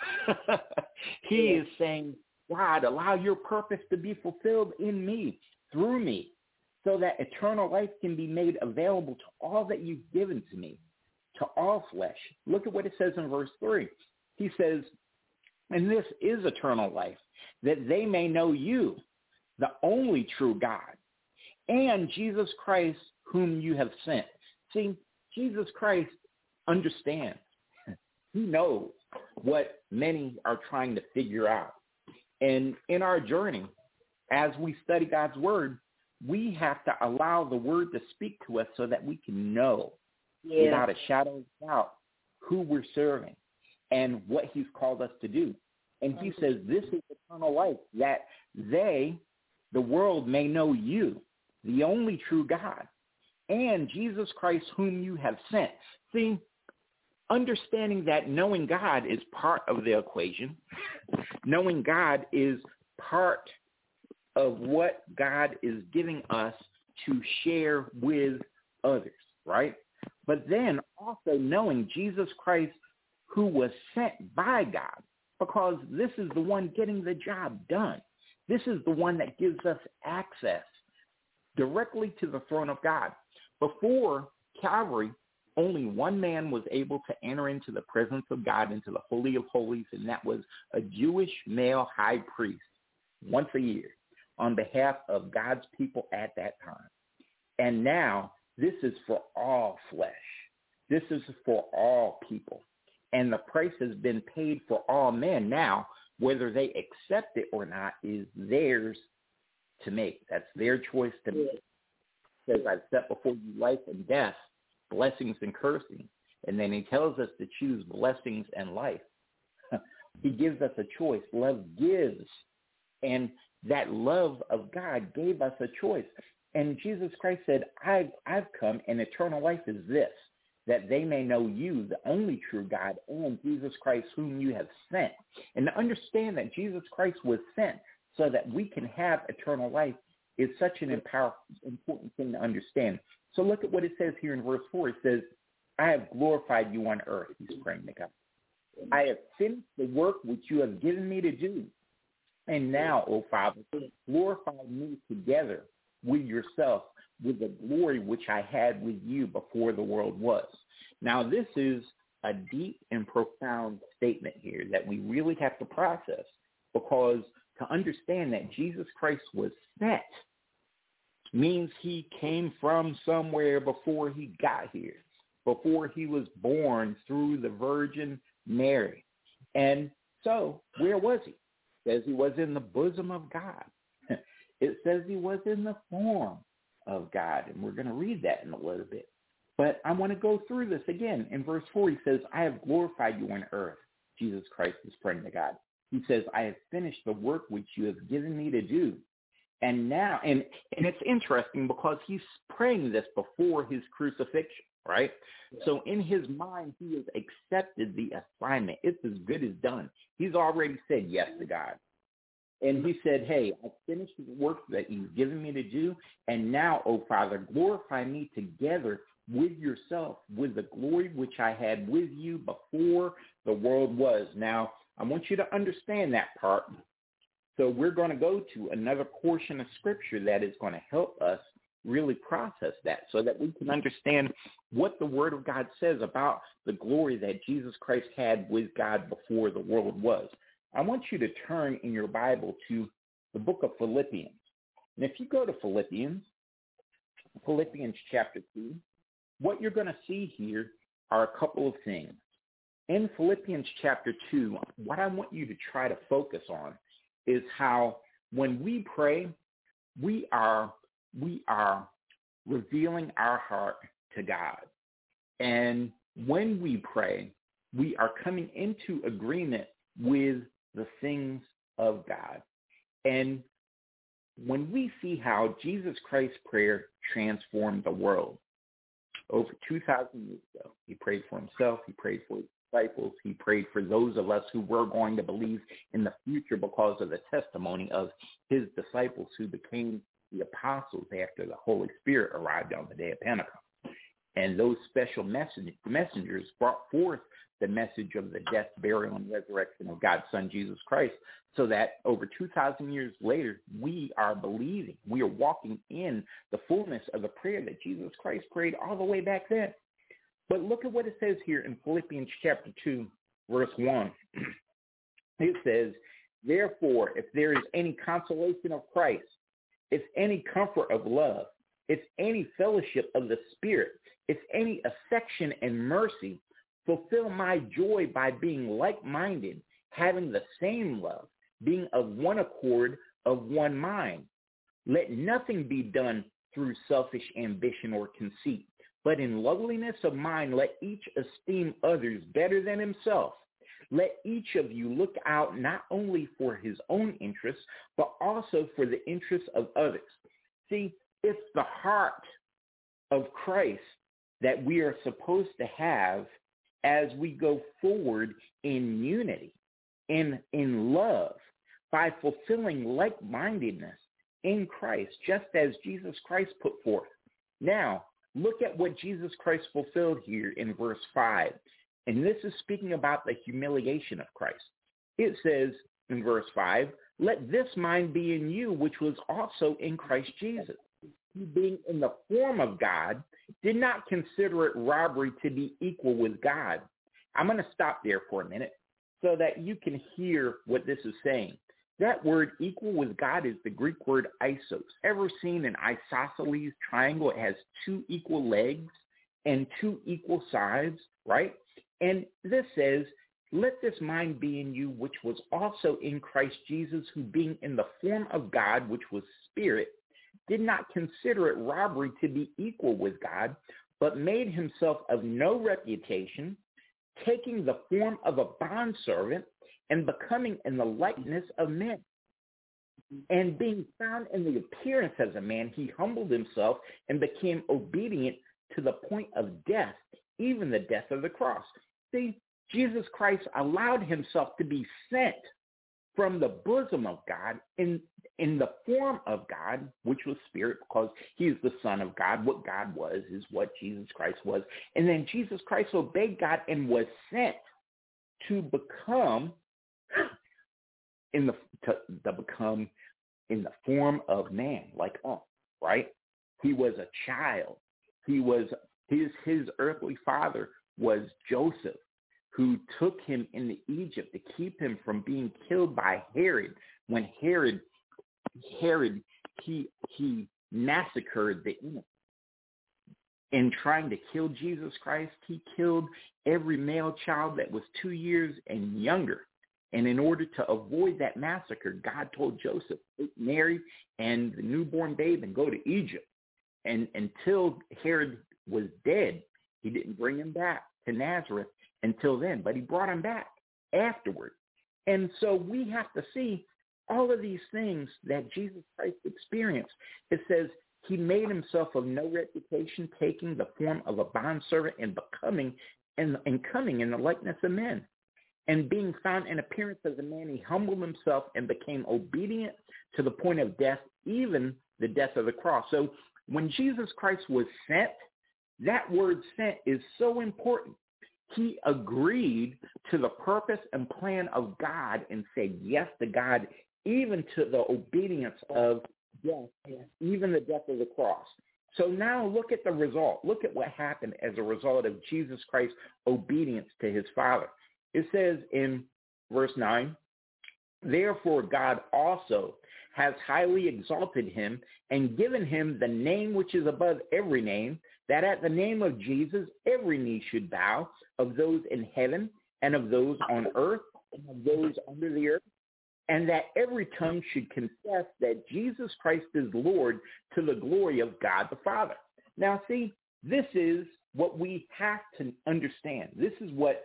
He is saying, God, allow your purpose to be fulfilled in me, through me, so that eternal life can be made available to all that you've given to me, to all flesh. Look at what it says in verse 3. He says, and this is eternal life, that they may know you, the only true God, and Jesus Christ, whom you have sent. See, Jesus Christ understands. He knows what many are trying to figure out. And in our journey, as we study God's word, we have to allow the word to speak to us so that we can know without a shadow of doubt who we're serving and what he's called us to do. And he says, this is eternal life, that they, the world, may know you, the only true God, and Jesus Christ, whom you have sent. See, understanding that knowing God is part of the equation. Knowing God is part of what God is giving us to share with others, right? But then also knowing Jesus Christ, who was sent by God, because this is the one getting the job done. This is the one that gives us access directly to the throne of God. Before Calvary, only one man was able to enter into the presence of God, into the Holy of Holies, and that was a Jewish male high priest once a year. on behalf of God's people at that time. And now this is for all flesh. This is for all people. And the price has been paid for all men. Now, whether they accept it or not is theirs to make. That's their choice to make. It says, I've set before you life and death, blessings and cursing. And then he tells us to choose blessings and life. He gives us a choice. Love gives. And that love of God gave us a choice. And Jesus Christ said, I've come, and eternal life is this, that they may know you, the only true God, and Jesus Christ, whom you have sent. And to understand that Jesus Christ was sent so that we can have eternal life is such an important thing to understand. So look at what it says here in verse 4. It says, I have glorified you on earth, he's praying to God. I have finished the work which you have given me to do. And now, O Father, glorify me together with yourself, with the glory which I had with you before the world was. Now, this is a deep and profound statement here that we really have to process, because to understand that Jesus Christ was sent means he came from somewhere before he got here, before he was born through the Virgin Mary. And so, where was he? It says he was in the bosom of God. It says he was in the form of God, and we're going to read that in a little bit. But I want to go through this again. In verse 4, he says, I have glorified you on earth. Jesus Christ is praying to God. He says, I have finished the work which you have given me to do. And now, and it's interesting because he's praying this before his crucifixion, right? Yeah. So in his mind, he has accepted the assignment. It's as good as done. He's already said yes to God. And he said, hey, I finished the work that you've given me to do. And now, O Father, glorify me together with yourself, with the glory which I had with you before the world was. Now, I want you to understand that part. So we're going to go to another portion of Scripture that is going to help us really process that so that we can understand what the Word of God says about the glory that Jesus Christ had with God before the world was. I want you to turn in your Bible to the book of Philippians. And if you go to Philippians chapter 2, what you're going to see here are a couple of things. In Philippians chapter 2, what I want you to try to focus on is how when we pray, we are revealing our heart to God. And when we pray, we are coming into agreement with the things of God. And when we see how Jesus Christ's prayer transformed the world over 2,000 years ago, he prayed for himself, he prayed for his disciples, he prayed for those of us who were going to believe in the future because of the testimony of his disciples who became the apostles after the Holy Spirit arrived on the day of Pentecost. And those special messengers brought forth the message of the death, burial, and resurrection of God's Son, Jesus Christ, so that over 2,000 years later, we are believing, we are walking in the fullness of the prayer that Jesus Christ prayed all the way back then. But look at what it says here in Philippians chapter 2, verse 1. It says, therefore, if there is any consolation of Christ, if any comfort of love, if any fellowship of the Spirit, if any affection and mercy, fulfill my joy by being like-minded, having the same love, being of one accord, of one mind. Let nothing be done through selfish ambition or conceit, but in lowliness of mind let each esteem others better than himself. Let each of you look out not only for his own interests, but also for the interests of others. See, it's the heart of Christ that we are supposed to have as we go forward in unity, in love, by fulfilling like-mindedness in Christ, just as Jesus Christ put forth. Now, look at what Jesus Christ fulfilled here in verse 5. And this is speaking about the humiliation of Christ. It says in verse 5, let this mind be in you, which was also in Christ Jesus. He, being in the form of God, did not consider it robbery to be equal with God. I'm going to stop there for a minute so that you can hear what this is saying. That word equal with God is the Greek word isos. Ever seen an isosceles triangle? It has two equal legs and two equal sides, right? And this says, let this mind be in you, which was also in Christ Jesus, who being in the form of God, which was spirit, did not consider it robbery to be equal with God, but made himself of no reputation, taking the form of a bondservant and becoming in the likeness of men. And being found in the appearance as a man, he humbled himself and became obedient to the point of death, even the death of the cross. See, Jesus Christ allowed himself to be sent from the bosom of God in the form of God, which was spirit, because he is the Son of God. What God was is what Jesus Christ was. And then Jesus Christ obeyed God and was sent to become become in the form of man, like us, right? He was a child. He was his earthly father was Joseph, who took him into Egypt to keep him from being killed by Herod. When Herod he massacred the innocent. In trying to kill Jesus Christ, he killed every male child that was 2 years and younger. And in order to avoid that massacre, God told Joseph, take Mary and the newborn babe and go to Egypt. And until Herod was dead, he didn't bring him back to Nazareth until then, but he brought him back afterward. And so we have to see all of these things that Jesus Christ experienced. It says he made himself of no reputation, taking the form of a bondservant and becoming and coming in the likeness of men. And being found in appearance as a man, he humbled himself and became obedient to the point of death, even the death of the cross. So when Jesus Christ was sent, that word sent is so important. He agreed to the purpose and plan of God and said yes to God, even to the obedience of death, even the death of the cross. So now look at the result. Look at what happened as a result of Jesus Christ's obedience to his Father. It says in verse 9, therefore God also has highly exalted him and given him the name which is above every name, that at the name of Jesus every knee should bow, of those in heaven and of those on earth and of those under the earth, and that every tongue should confess that Jesus Christ is Lord, to the glory of God the Father. Now see, this is what we have to understand. This is what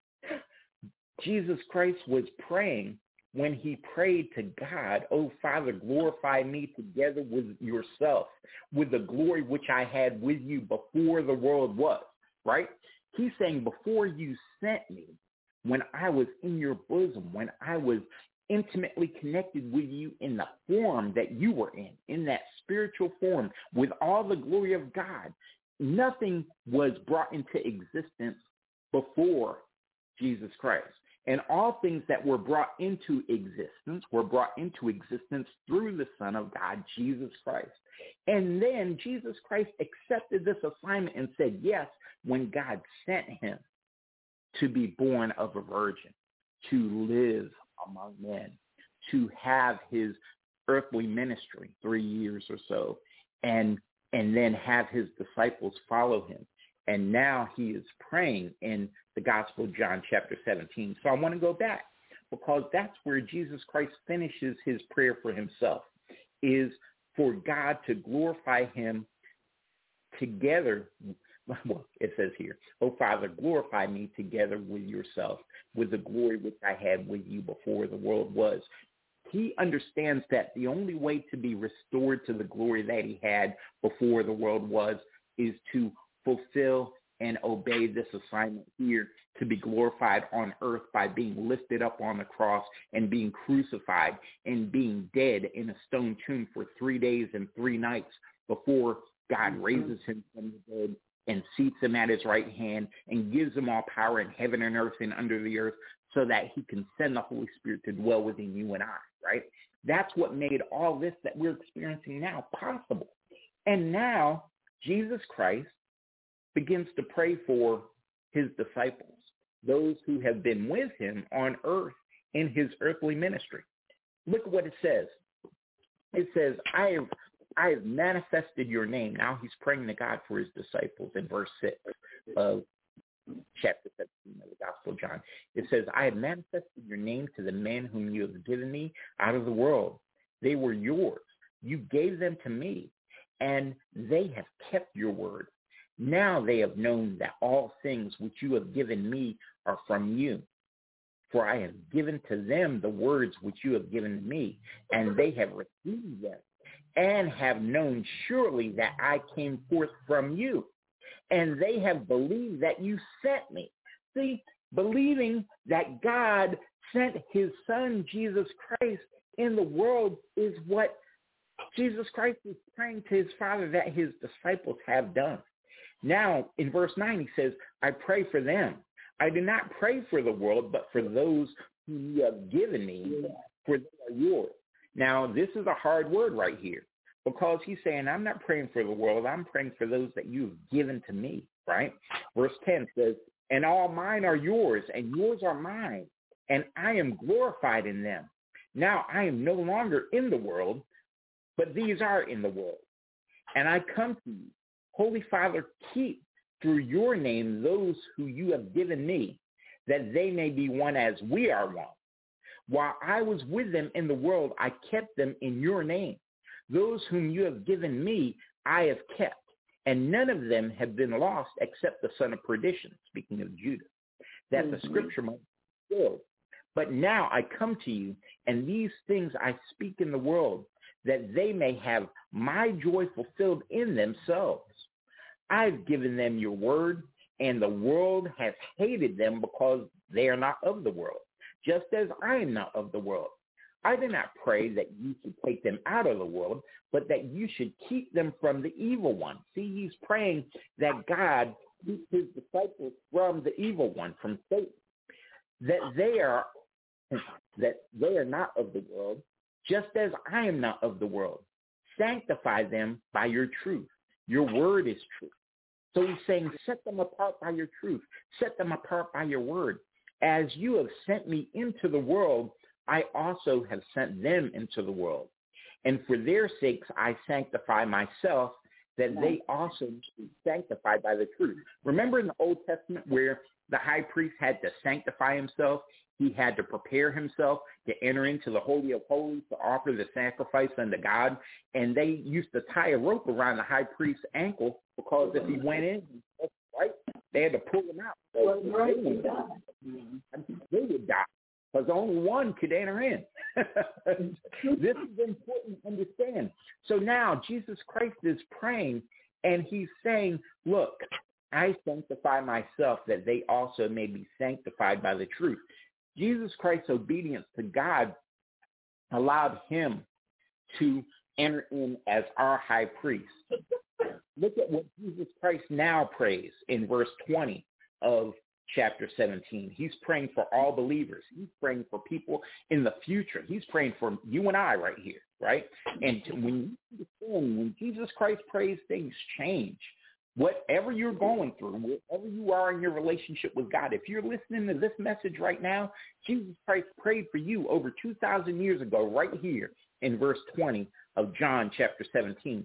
Jesus Christ was praying when he prayed to God, oh, Father, glorify me together with yourself, with the glory which I had with you before the world was, right? He's saying before you sent me, when I was in your bosom, when I was intimately connected with you in the form that you were in that spiritual form, with all the glory of God, nothing was brought into existence before Jesus Christ. And all things that were brought into existence were brought into existence through the Son of God, Jesus Christ. And then Jesus Christ accepted this assignment and said yes when God sent him to be born of a virgin, to live among men, to have his earthly ministry, 3 years or so, and then have his disciples follow him. And now he is praying in the Gospel of John chapter 17. So I want to go back because that's where Jesus Christ finishes his prayer for himself, is for God to glorify him together. Well, it says here, oh, Father, glorify me together with yourself, with the glory which I had with you before the world was. He understands that the only way to be restored to the glory that he had before the world was is to fulfill and obey this assignment here, to be glorified on earth by being lifted up on the cross and being crucified and being dead in a stone tomb for 3 days and 3 nights before God raises him from the dead and seats him at his right hand and gives him all power in heaven and earth and under the earth, so that he can send the Holy Spirit to dwell within you and I, right? That's what made all this that we're experiencing now possible. And now Jesus Christ begins to pray for his disciples, those who have been with him on earth in his earthly ministry. Look at what it says. It says, I have manifested your name. Now he's praying to God for his disciples in verse 6 of chapter 17 of the Gospel of John. It says, I have manifested your name to the men whom you have given me out of the world. They were yours. You gave them to me, and they have kept your word. Now they have known that all things which you have given me are from you. For I have given to them the words which you have given to me, and they have received them, and have known surely that I came forth from you. And they have believed that you sent me. See, believing that God sent his son, Jesus Christ, in the world is what Jesus Christ is praying to his Father that his disciples have done. Now, in verse 9, he says, I pray for them. I do not pray for the world, but for those whom you have given me, for they are yours. Now, this is a hard word right here, because he's saying, I'm not praying for the world. I'm praying for those that you've given to me, right? Verse 10 says, and all mine are yours, and yours are mine, and I am glorified in them. Now I am no longer in the world, but these are in the world. And I come to you. Holy Father, keep through your name those who you have given me, that they may be one as we are one. While I was with them in the world, I kept them in your name. Those whom you have given me, I have kept, and none of them have been lost except the son of perdition, speaking of Judas, that the scripture might be fulfilled. But now I come to you, and these things I speak in the world, that they may have my joy fulfilled in themselves. I've given them your word, and the world has hated them because they are not of the world, just as I am not of the world. I do not pray that you should take them out of the world, but that you should keep them from the evil one. See, he's praying that God keeps his disciples from the evil one, from Satan, that they are not of the world, just as I am not of the world. Sanctify them by your truth. Your word is truth. So he's saying, set them apart by your truth. Set them apart by your word. As you have sent me into the world, I also have sent them into the world. And for their sakes I sanctify myself, that they also be sanctified by the truth. Remember in the Old Testament where the high priest had to sanctify himself? He had to prepare himself to enter into the Holy of Holies to offer the sacrifice unto God. And they used to tie a rope around the high priest's ankle, because if he went in, right, they had to pull him out. So they would die, because only one could enter in. This is important to understand. So now Jesus Christ is praying, and he's saying, look, I sanctify myself that they also may be sanctified by the truth. Jesus Christ's obedience to God allowed him to enter in as our high priest. Look at what Jesus Christ now prays in verse 20 of chapter 17. He's praying for all believers. He's praying for people in the future. He's praying for you and I right here, right? And when Jesus Christ prays, things change. Whatever you're going through, wherever you are in your relationship with God, if you're listening to this message right now, Jesus Christ prayed for you over 2,000 years ago right here in verse 20 of John chapter 17.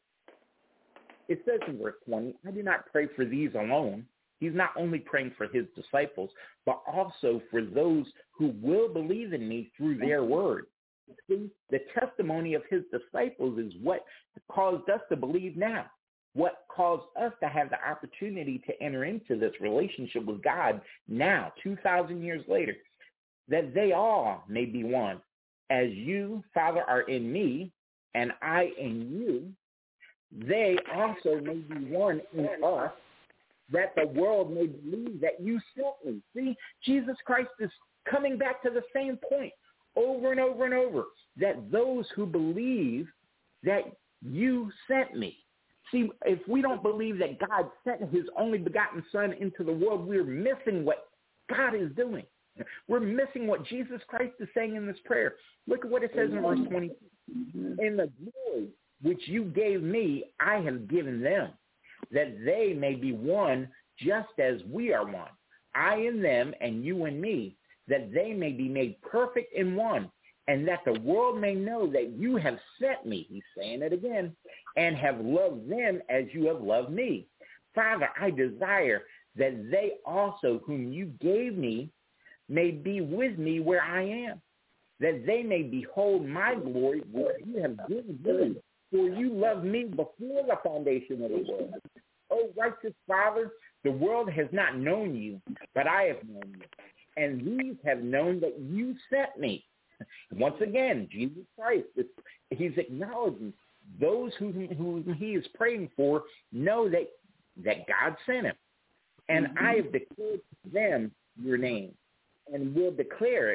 It says in verse 20, I do not pray for these alone. He's not only praying for his disciples, but also for those who will believe in me through their word. See, the testimony of his disciples is what caused us to believe now. What caused us to have the opportunity to enter into this relationship with God now, 2,000 years later, that they all may be one. As you, Father, are in me, and I in you, they also may be one in us, that the world may believe that you sent me. See, Jesus Christ is coming back to the same point over and over and over, that those who believe that you sent me. See, if we don't believe that God sent his only begotten son into the world, we're missing what God is doing. We're missing what Jesus Christ is saying in this prayer. Look at what it says in verse 20. In the glory which you gave me, I have given them, that they may be one just as we are one. I in them and you in me, that they may be made perfect in one, and that the world may know that you have sent me, he's saying it again, and have loved them as you have loved me. Father, I desire that they also, whom you gave me, may be with me where I am, that they may behold my glory which you have given me, for you loved me before the foundation of the world. O righteous Father, the world has not known you, but I have known you, and these have known that you sent me. Once again, Jesus Christ, he's acknowledging those whom he is praying for know that God sent him. And I have declared to them your name, and will declare it,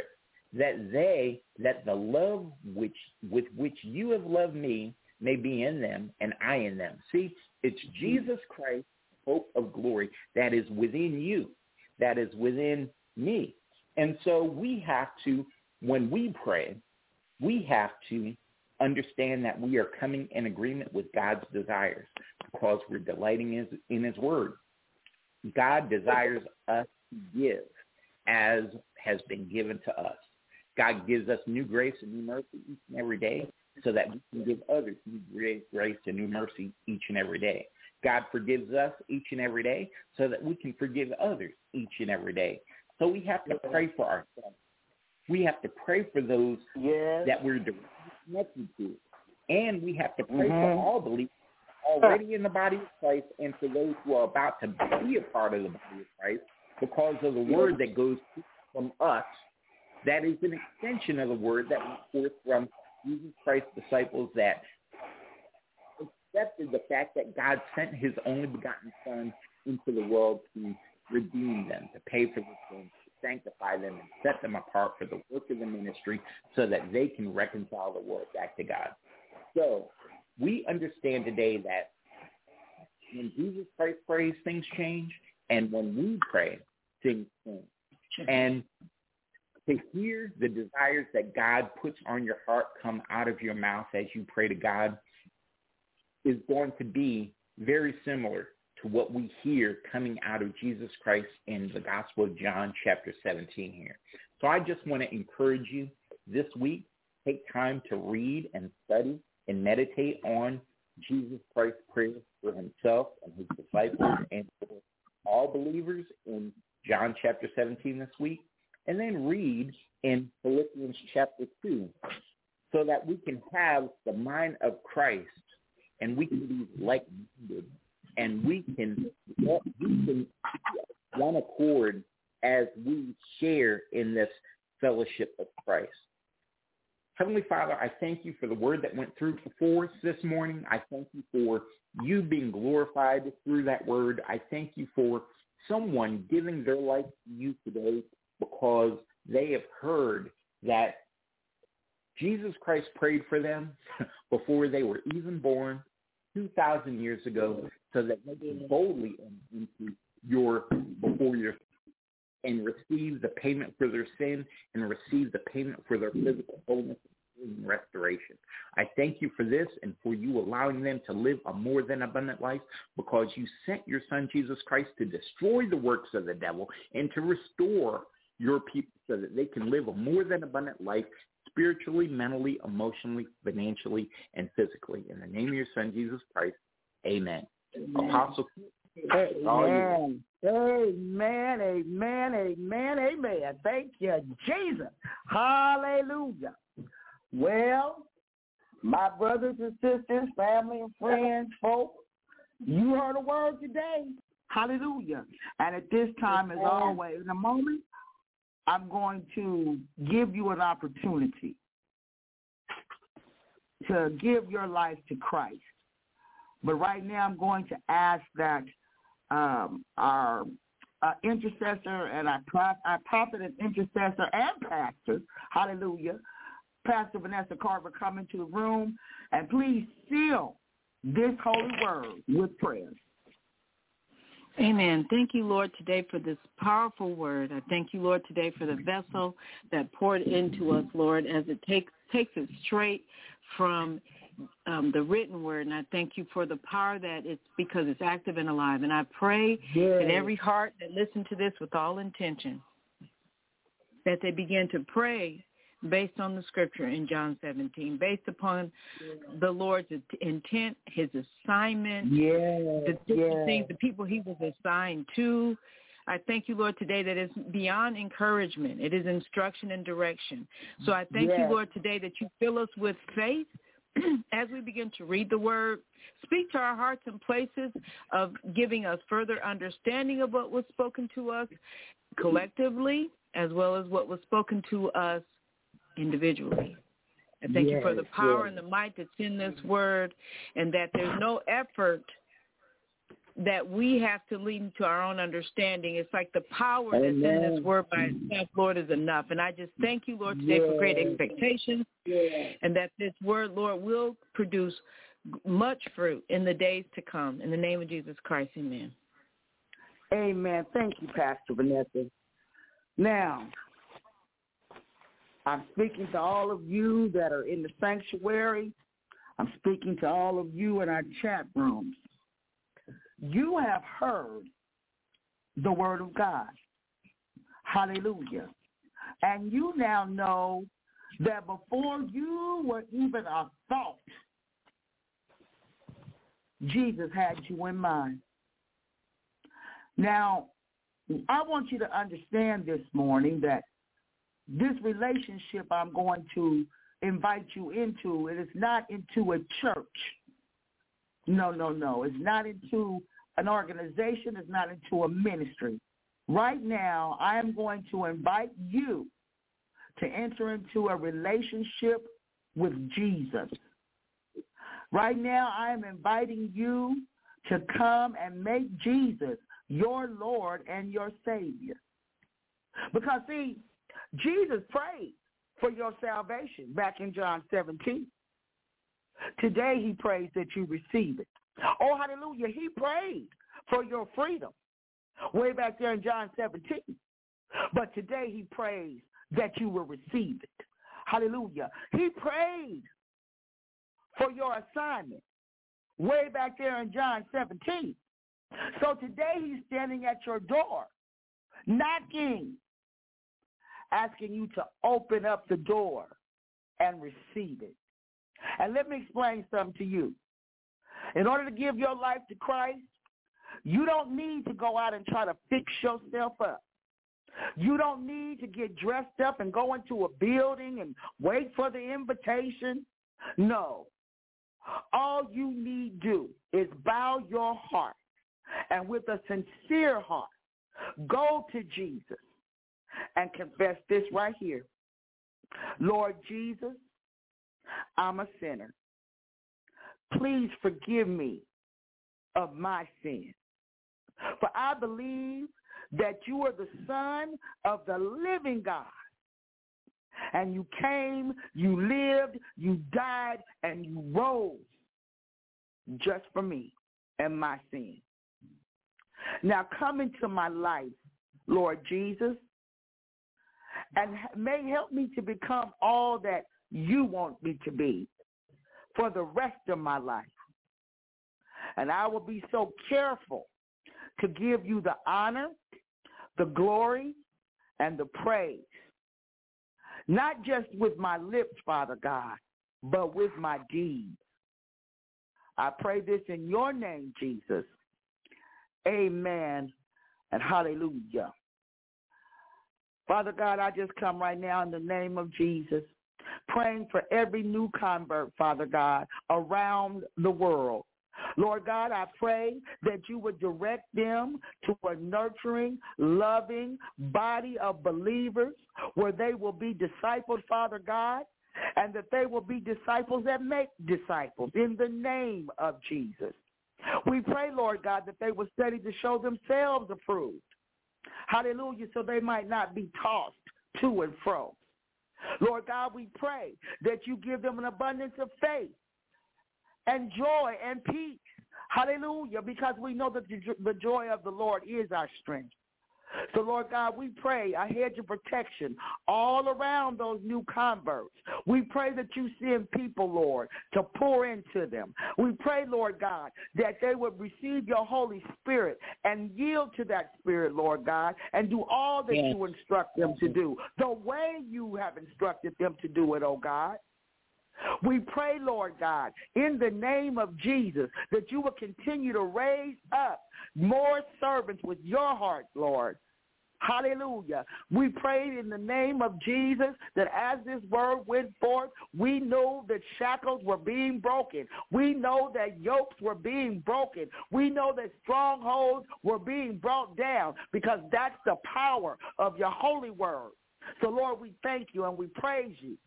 that the love with which you have loved me may be in them, and I in them. See, it's Jesus Christ, hope of glory, that is within you, that is within me. And so we have to, when we pray, we have to understand that we are coming in agreement with God's desires because we're delighting in his word. God desires us to give as has been given to us. God gives us new grace and new mercy each and every day so that we can give others new grace and new mercy each and every day. God forgives us each and every day so that we can forgive others each and every day. So we have to pray for ourselves. We have to pray for those that we're connected to. And we have to pray for all believers already in the body of Christ and for those who are about to be a part of the body of Christ because of the word that goes from us. That is an extension of the word that went forth from Jesus Christ's disciples that accepted the fact that God sent his only begotten Son into the world to redeem them, to pay for their sins, to sanctify them, and set them apart for the work of the ministry so that they can reconcile the world back to God. So we understand today that when Jesus Christ prays, things change, and when we pray, things change. And to hear the desires that God puts on your heart come out of your mouth as you pray to God is going to be very similar to what we hear coming out of Jesus Christ in the Gospel of John chapter 17 here. So I just want to encourage you this week, take time to read and study and meditate on Jesus Christ's prayer for himself and his disciples and for all believers in John chapter 17 this week. And then read in Philippians chapter 2 so that we can have the mind of Christ and we can be like-minded and we can one accord as we share in this fellowship of Christ. Heavenly Father, I thank you for the word that went through before us this morning. I thank you for you being glorified through that word. I thank you for someone giving their life to you today because they have heard that Jesus Christ prayed for them before they were even born 2,000 years ago so that they can boldly enter before your and receive the payment for their sin and receive the payment for their physical wholeness and restoration. I thank you for this and for you allowing them to live a more than abundant life because you sent your son Jesus Christ to destroy the works of the devil and to restore your people so that they can live a more than abundant life spiritually, mentally, emotionally, financially, and physically. In the name of your son, Jesus Christ, amen. Apostle. Amen. Amen, amen, amen, amen. Thank you, Jesus. Hallelujah. Well, my brothers and sisters, family and friends, folks, you heard a word today. Hallelujah. And at this time, as always, in a moment, I'm going to give you an opportunity to give your life to Christ. But right now I'm going to ask that our intercessor and our prophet and intercessor and pastor, hallelujah, Pastor Vanessa Carver, come into the room and please seal this holy word with prayer. Amen. Thank you, Lord, today for this powerful word. I thank you, Lord, today for the vessel that poured into us, Lord, as it takes it straight from the written word. And I thank you for the power that it's because it's active and alive. And I pray that every heart that listened to this with all intention, that they begin to pray based on the scripture in John 17, based upon the Lord's intent, his assignment, the different things, the people he was assigned to. I thank you, Lord, today that it's beyond encouragement. It is instruction and direction. So I thank you, Lord, today that you fill us with faith as we begin to read the word. Speak to our hearts in places of giving us further understanding of what was spoken to us collectively, as well as what was spoken to us individually. I thank you for the power and the might that's in this word, and that there's no effort that we have to lead to our own understanding. It's like the power that's in this word by itself, Lord, is enough. And I just thank you, Lord, today for great expectations, and that this word, Lord, will produce much fruit in the days to come. In the name of Jesus Christ, amen. Amen. Thank you, Pastor Vanessa. Now, I'm speaking to all of you that are in the sanctuary. I'm speaking to all of you in our chat rooms. You have heard the word of God. Hallelujah. And you now know that before you were even a thought, Jesus had you in mind. Now, I want you to understand this morning that this relationship I'm going to invite you into, it is not into a church. No. It's not into an organization. It's not into a ministry. Right now, I am going to invite you to enter into a relationship with Jesus. Right now, I am inviting you to come and make Jesus your Lord and your Savior. Because, see, Jesus prayed for your salvation back in John 17. Today he prays that you receive it. Oh, hallelujah. He prayed for your freedom way back there in John 17. But today he prays that you will receive it. Hallelujah. He prayed for your assignment way back there in John 17. So today he's standing at your door, knocking, asking you to open up the door and receive it. And let me explain something to you. In order to give your life to Christ, you don't need to go out and try to fix yourself up. You don't need to get dressed up and go into a building and wait for the invitation. No. All you need to do is bow your heart and with a sincere heart, go to Jesus and confess this right here. Lord Jesus, I'm a sinner. Please forgive me of my sin. For I believe that you are the Son of the living God. And you came, you lived, you died, and you rose just for me and my sin. Now come into my life, Lord Jesus, and may help me to become all that you want me to be for the rest of my life. And I will be so careful to give you the honor, the glory, and the praise, not just with my lips, Father God, but with my deeds. I pray this in your name, Jesus. Amen and hallelujah. Father God, I just come right now in the name of Jesus, praying for every new convert, Father God, around the world. Lord God, I pray that you would direct them to a nurturing, loving body of believers where they will be discipled, Father God, and that they will be disciples that make disciples in the name of Jesus. We pray, Lord God, that they will study to show themselves approved. Hallelujah, so they might not be tossed to and fro. Lord God, we pray that you give them an abundance of faith and joy and peace. Hallelujah, because we know that the joy of the Lord is our strength. So, Lord God, we pray a hedge of protection all around those new converts. We pray that you send people, Lord, to pour into them. We pray, Lord God, that they would receive your Holy Spirit and yield to that Spirit, Lord God, and do all that you instruct them to do, the way you have instructed them to do it, oh God. We pray, Lord God, in the name of Jesus, that you will continue to raise up more servants with your heart, Lord. Hallelujah. We prayed in the name of Jesus that as this word went forth, we know that shackles were being broken. We know that yokes were being broken. We know that strongholds were being brought down, because that's the power of your holy word. So, Lord, we thank you and we praise you.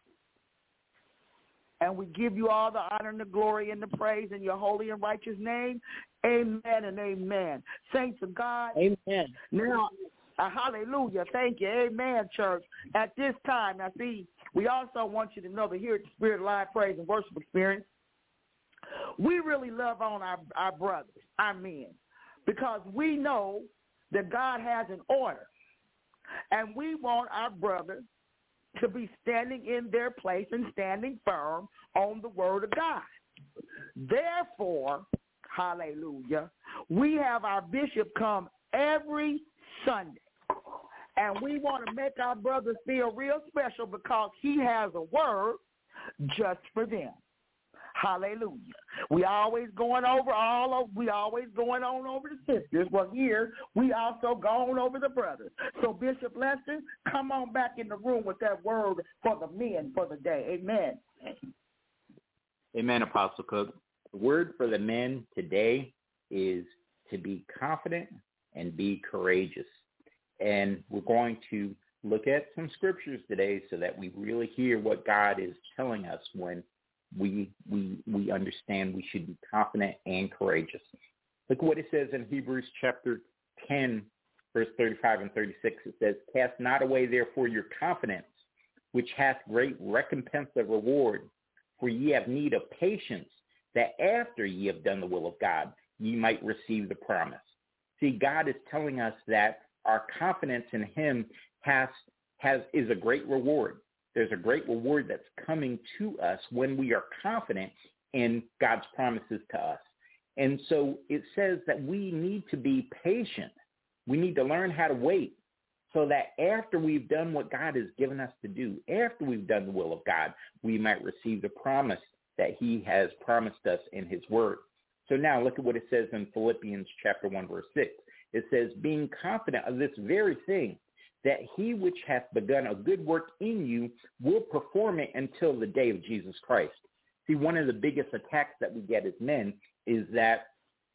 And we give you all the honor and the glory and the praise in your holy and righteous name. Amen and amen. Saints of God. Amen. Now, hallelujah. Thank you. Amen, church. At this time, now see, we also want you to know that here at the Spirit Live Praise and Worship Experience, we really love on our brothers, our men, because we know that God has an order. And we want our brothers to be standing in their place and standing firm on the word of God. Therefore, hallelujah, we have our bishop come every Sunday. And we want to make our brothers feel real special because he has a word just for them. Hallelujah. We always going over the sisters. Well, here we also going over the brothers. So Bishop Lester, come on back in the room with that word for the men for the day. Amen. Amen, Apostle Cook. The word for the men today is to be confident and be courageous. And we're going to look at some scriptures today so that we really hear what God is telling us when we understand we should be confident and courageous. Look what it says in Hebrews chapter 10, verse 35 and 36. It says, "Cast not away therefore your confidence, which hath great recompense of reward. For ye have need of patience, that after ye have done the will of God, ye might receive the promise." See, God is telling us that our confidence in him is a great reward. There's a great reward that's coming to us when we are confident in God's promises to us. And so it says that we need to be patient. We need to learn how to wait so that after we've done what God has given us to do, after we've done the will of God, we might receive the promise that he has promised us in his word. So now look at what it says in Philippians chapter 1, verse 6. It says, "Being confident of this very thing, that he which hath begun a good work in you will perform it until the day of Jesus Christ." See, one of the biggest attacks that we get as men is that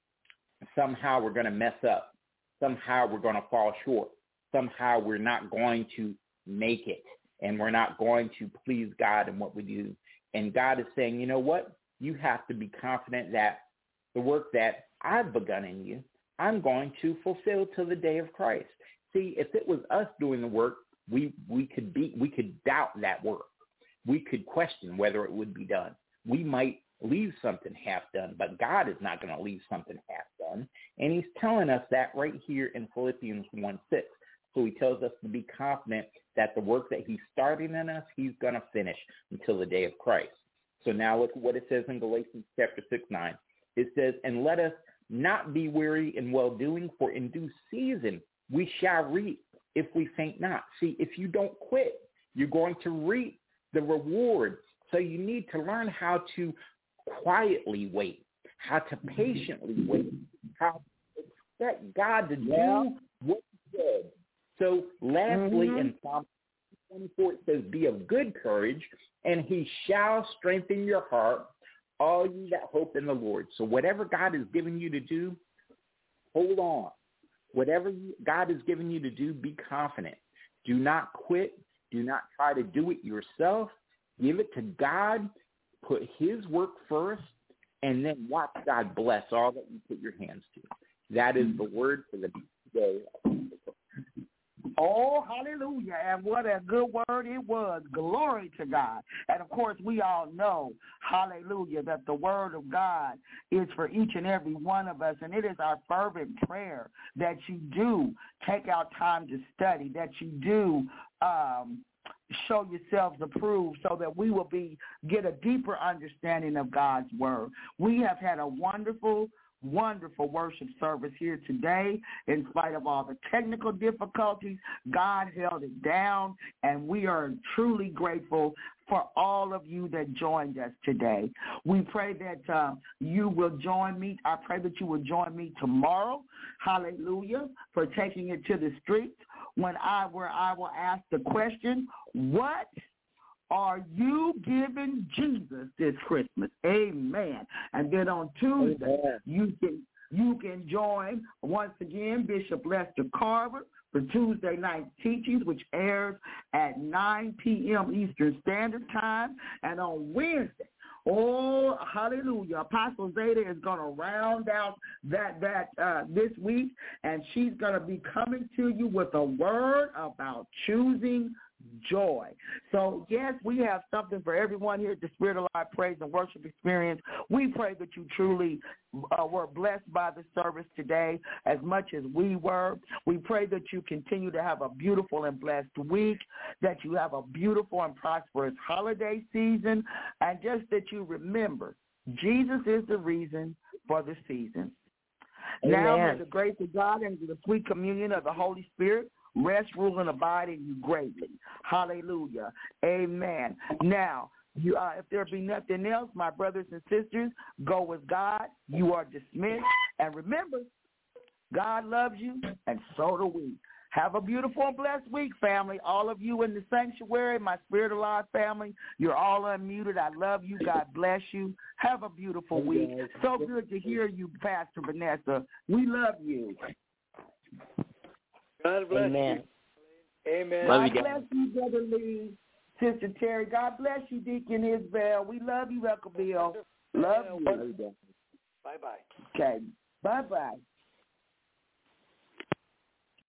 somehow we're going to mess up. Somehow we're going to fall short. Somehow we're not going to make it, and we're not going to please God in what we do. And God is saying, you know what? You have to be confident that the work that I've begun in you, I'm going to fulfill till the day of Christ. See, if it was us doing the work, we could doubt that work. We could question whether it would be done. We might leave something half done, but God is not going to leave something half done. And he's telling us that right here in Philippians 1:6. So he tells us to be confident that the work that he's starting in us, he's going to finish until the day of Christ. So now look at what it says in Galatians chapter 6:9. It says, "And let us not be weary in well-doing, for in due season we shall reap if we faint not." See, if you don't quit, you're going to reap the reward. So you need to learn how to quietly wait, how to patiently wait, how to expect God to do what he said. So lastly, in Psalm 24, it says, "Be of good courage, and he shall strengthen your heart, all ye that hope in the Lord." So whatever God has given you to do, hold on. Whatever God has given you to do, be confident. Do not quit. Do not try to do it yourself. Give it to God. Put his work first, and then watch God bless all that you put your hands to. That is the word for the day. Oh, hallelujah. And what a good word it was. Glory to God. And, of course, we all know, hallelujah, that the word of God is for each and every one of us. And it is our fervent prayer that you do take out time to study, that you do show yourselves approved so that we will get a deeper understanding of God's word. We have had a wonderful worship service here today. In spite of all the technical difficulties, God held it down, and we are truly grateful for all of you that joined us today. We pray that you will join me. I pray that you will join me tomorrow, hallelujah, for taking it to the streets where I will ask the question, what are you giving Jesus this Christmas? Amen. And then on Tuesday, you can join, once again, Bishop Lester Carver for Tuesday night teachings, which airs at 9 p.m. Eastern Standard Time. And on Wednesday, oh, hallelujah, Apostle Zeta is going to round out that this week, and she's going to be coming to you with a word about choosing joy. So, yes, we have something for everyone here at the Spirit of Life Praise and Worship Experience. We pray that you truly were blessed by the service today as much as we were. We pray that you continue to have a beautiful and blessed week, that you have a beautiful and prosperous holiday season, and just that you remember Jesus is the reason for the season. Amen. Now, may the grace of God and the sweet communion of the Holy Spirit rest, rule, and abide in you greatly. Hallelujah. Amen. Now, if there be nothing else, my brothers and sisters, go with God. You are dismissed. And remember, God loves you, and so do we. Have a beautiful and blessed week, family. All of you in the sanctuary, my Spirit Alive family, you're all unmuted. I love you. God bless you. Have a beautiful week. So good to hear you, Pastor Vanessa. We love you. God bless Amen. you. Amen. God bless you, Brother Lee, Sister Terry. God bless you, Deacon Isabel. We love you, Uncle Bill. Love you. Bye-bye. Okay. Bye-bye.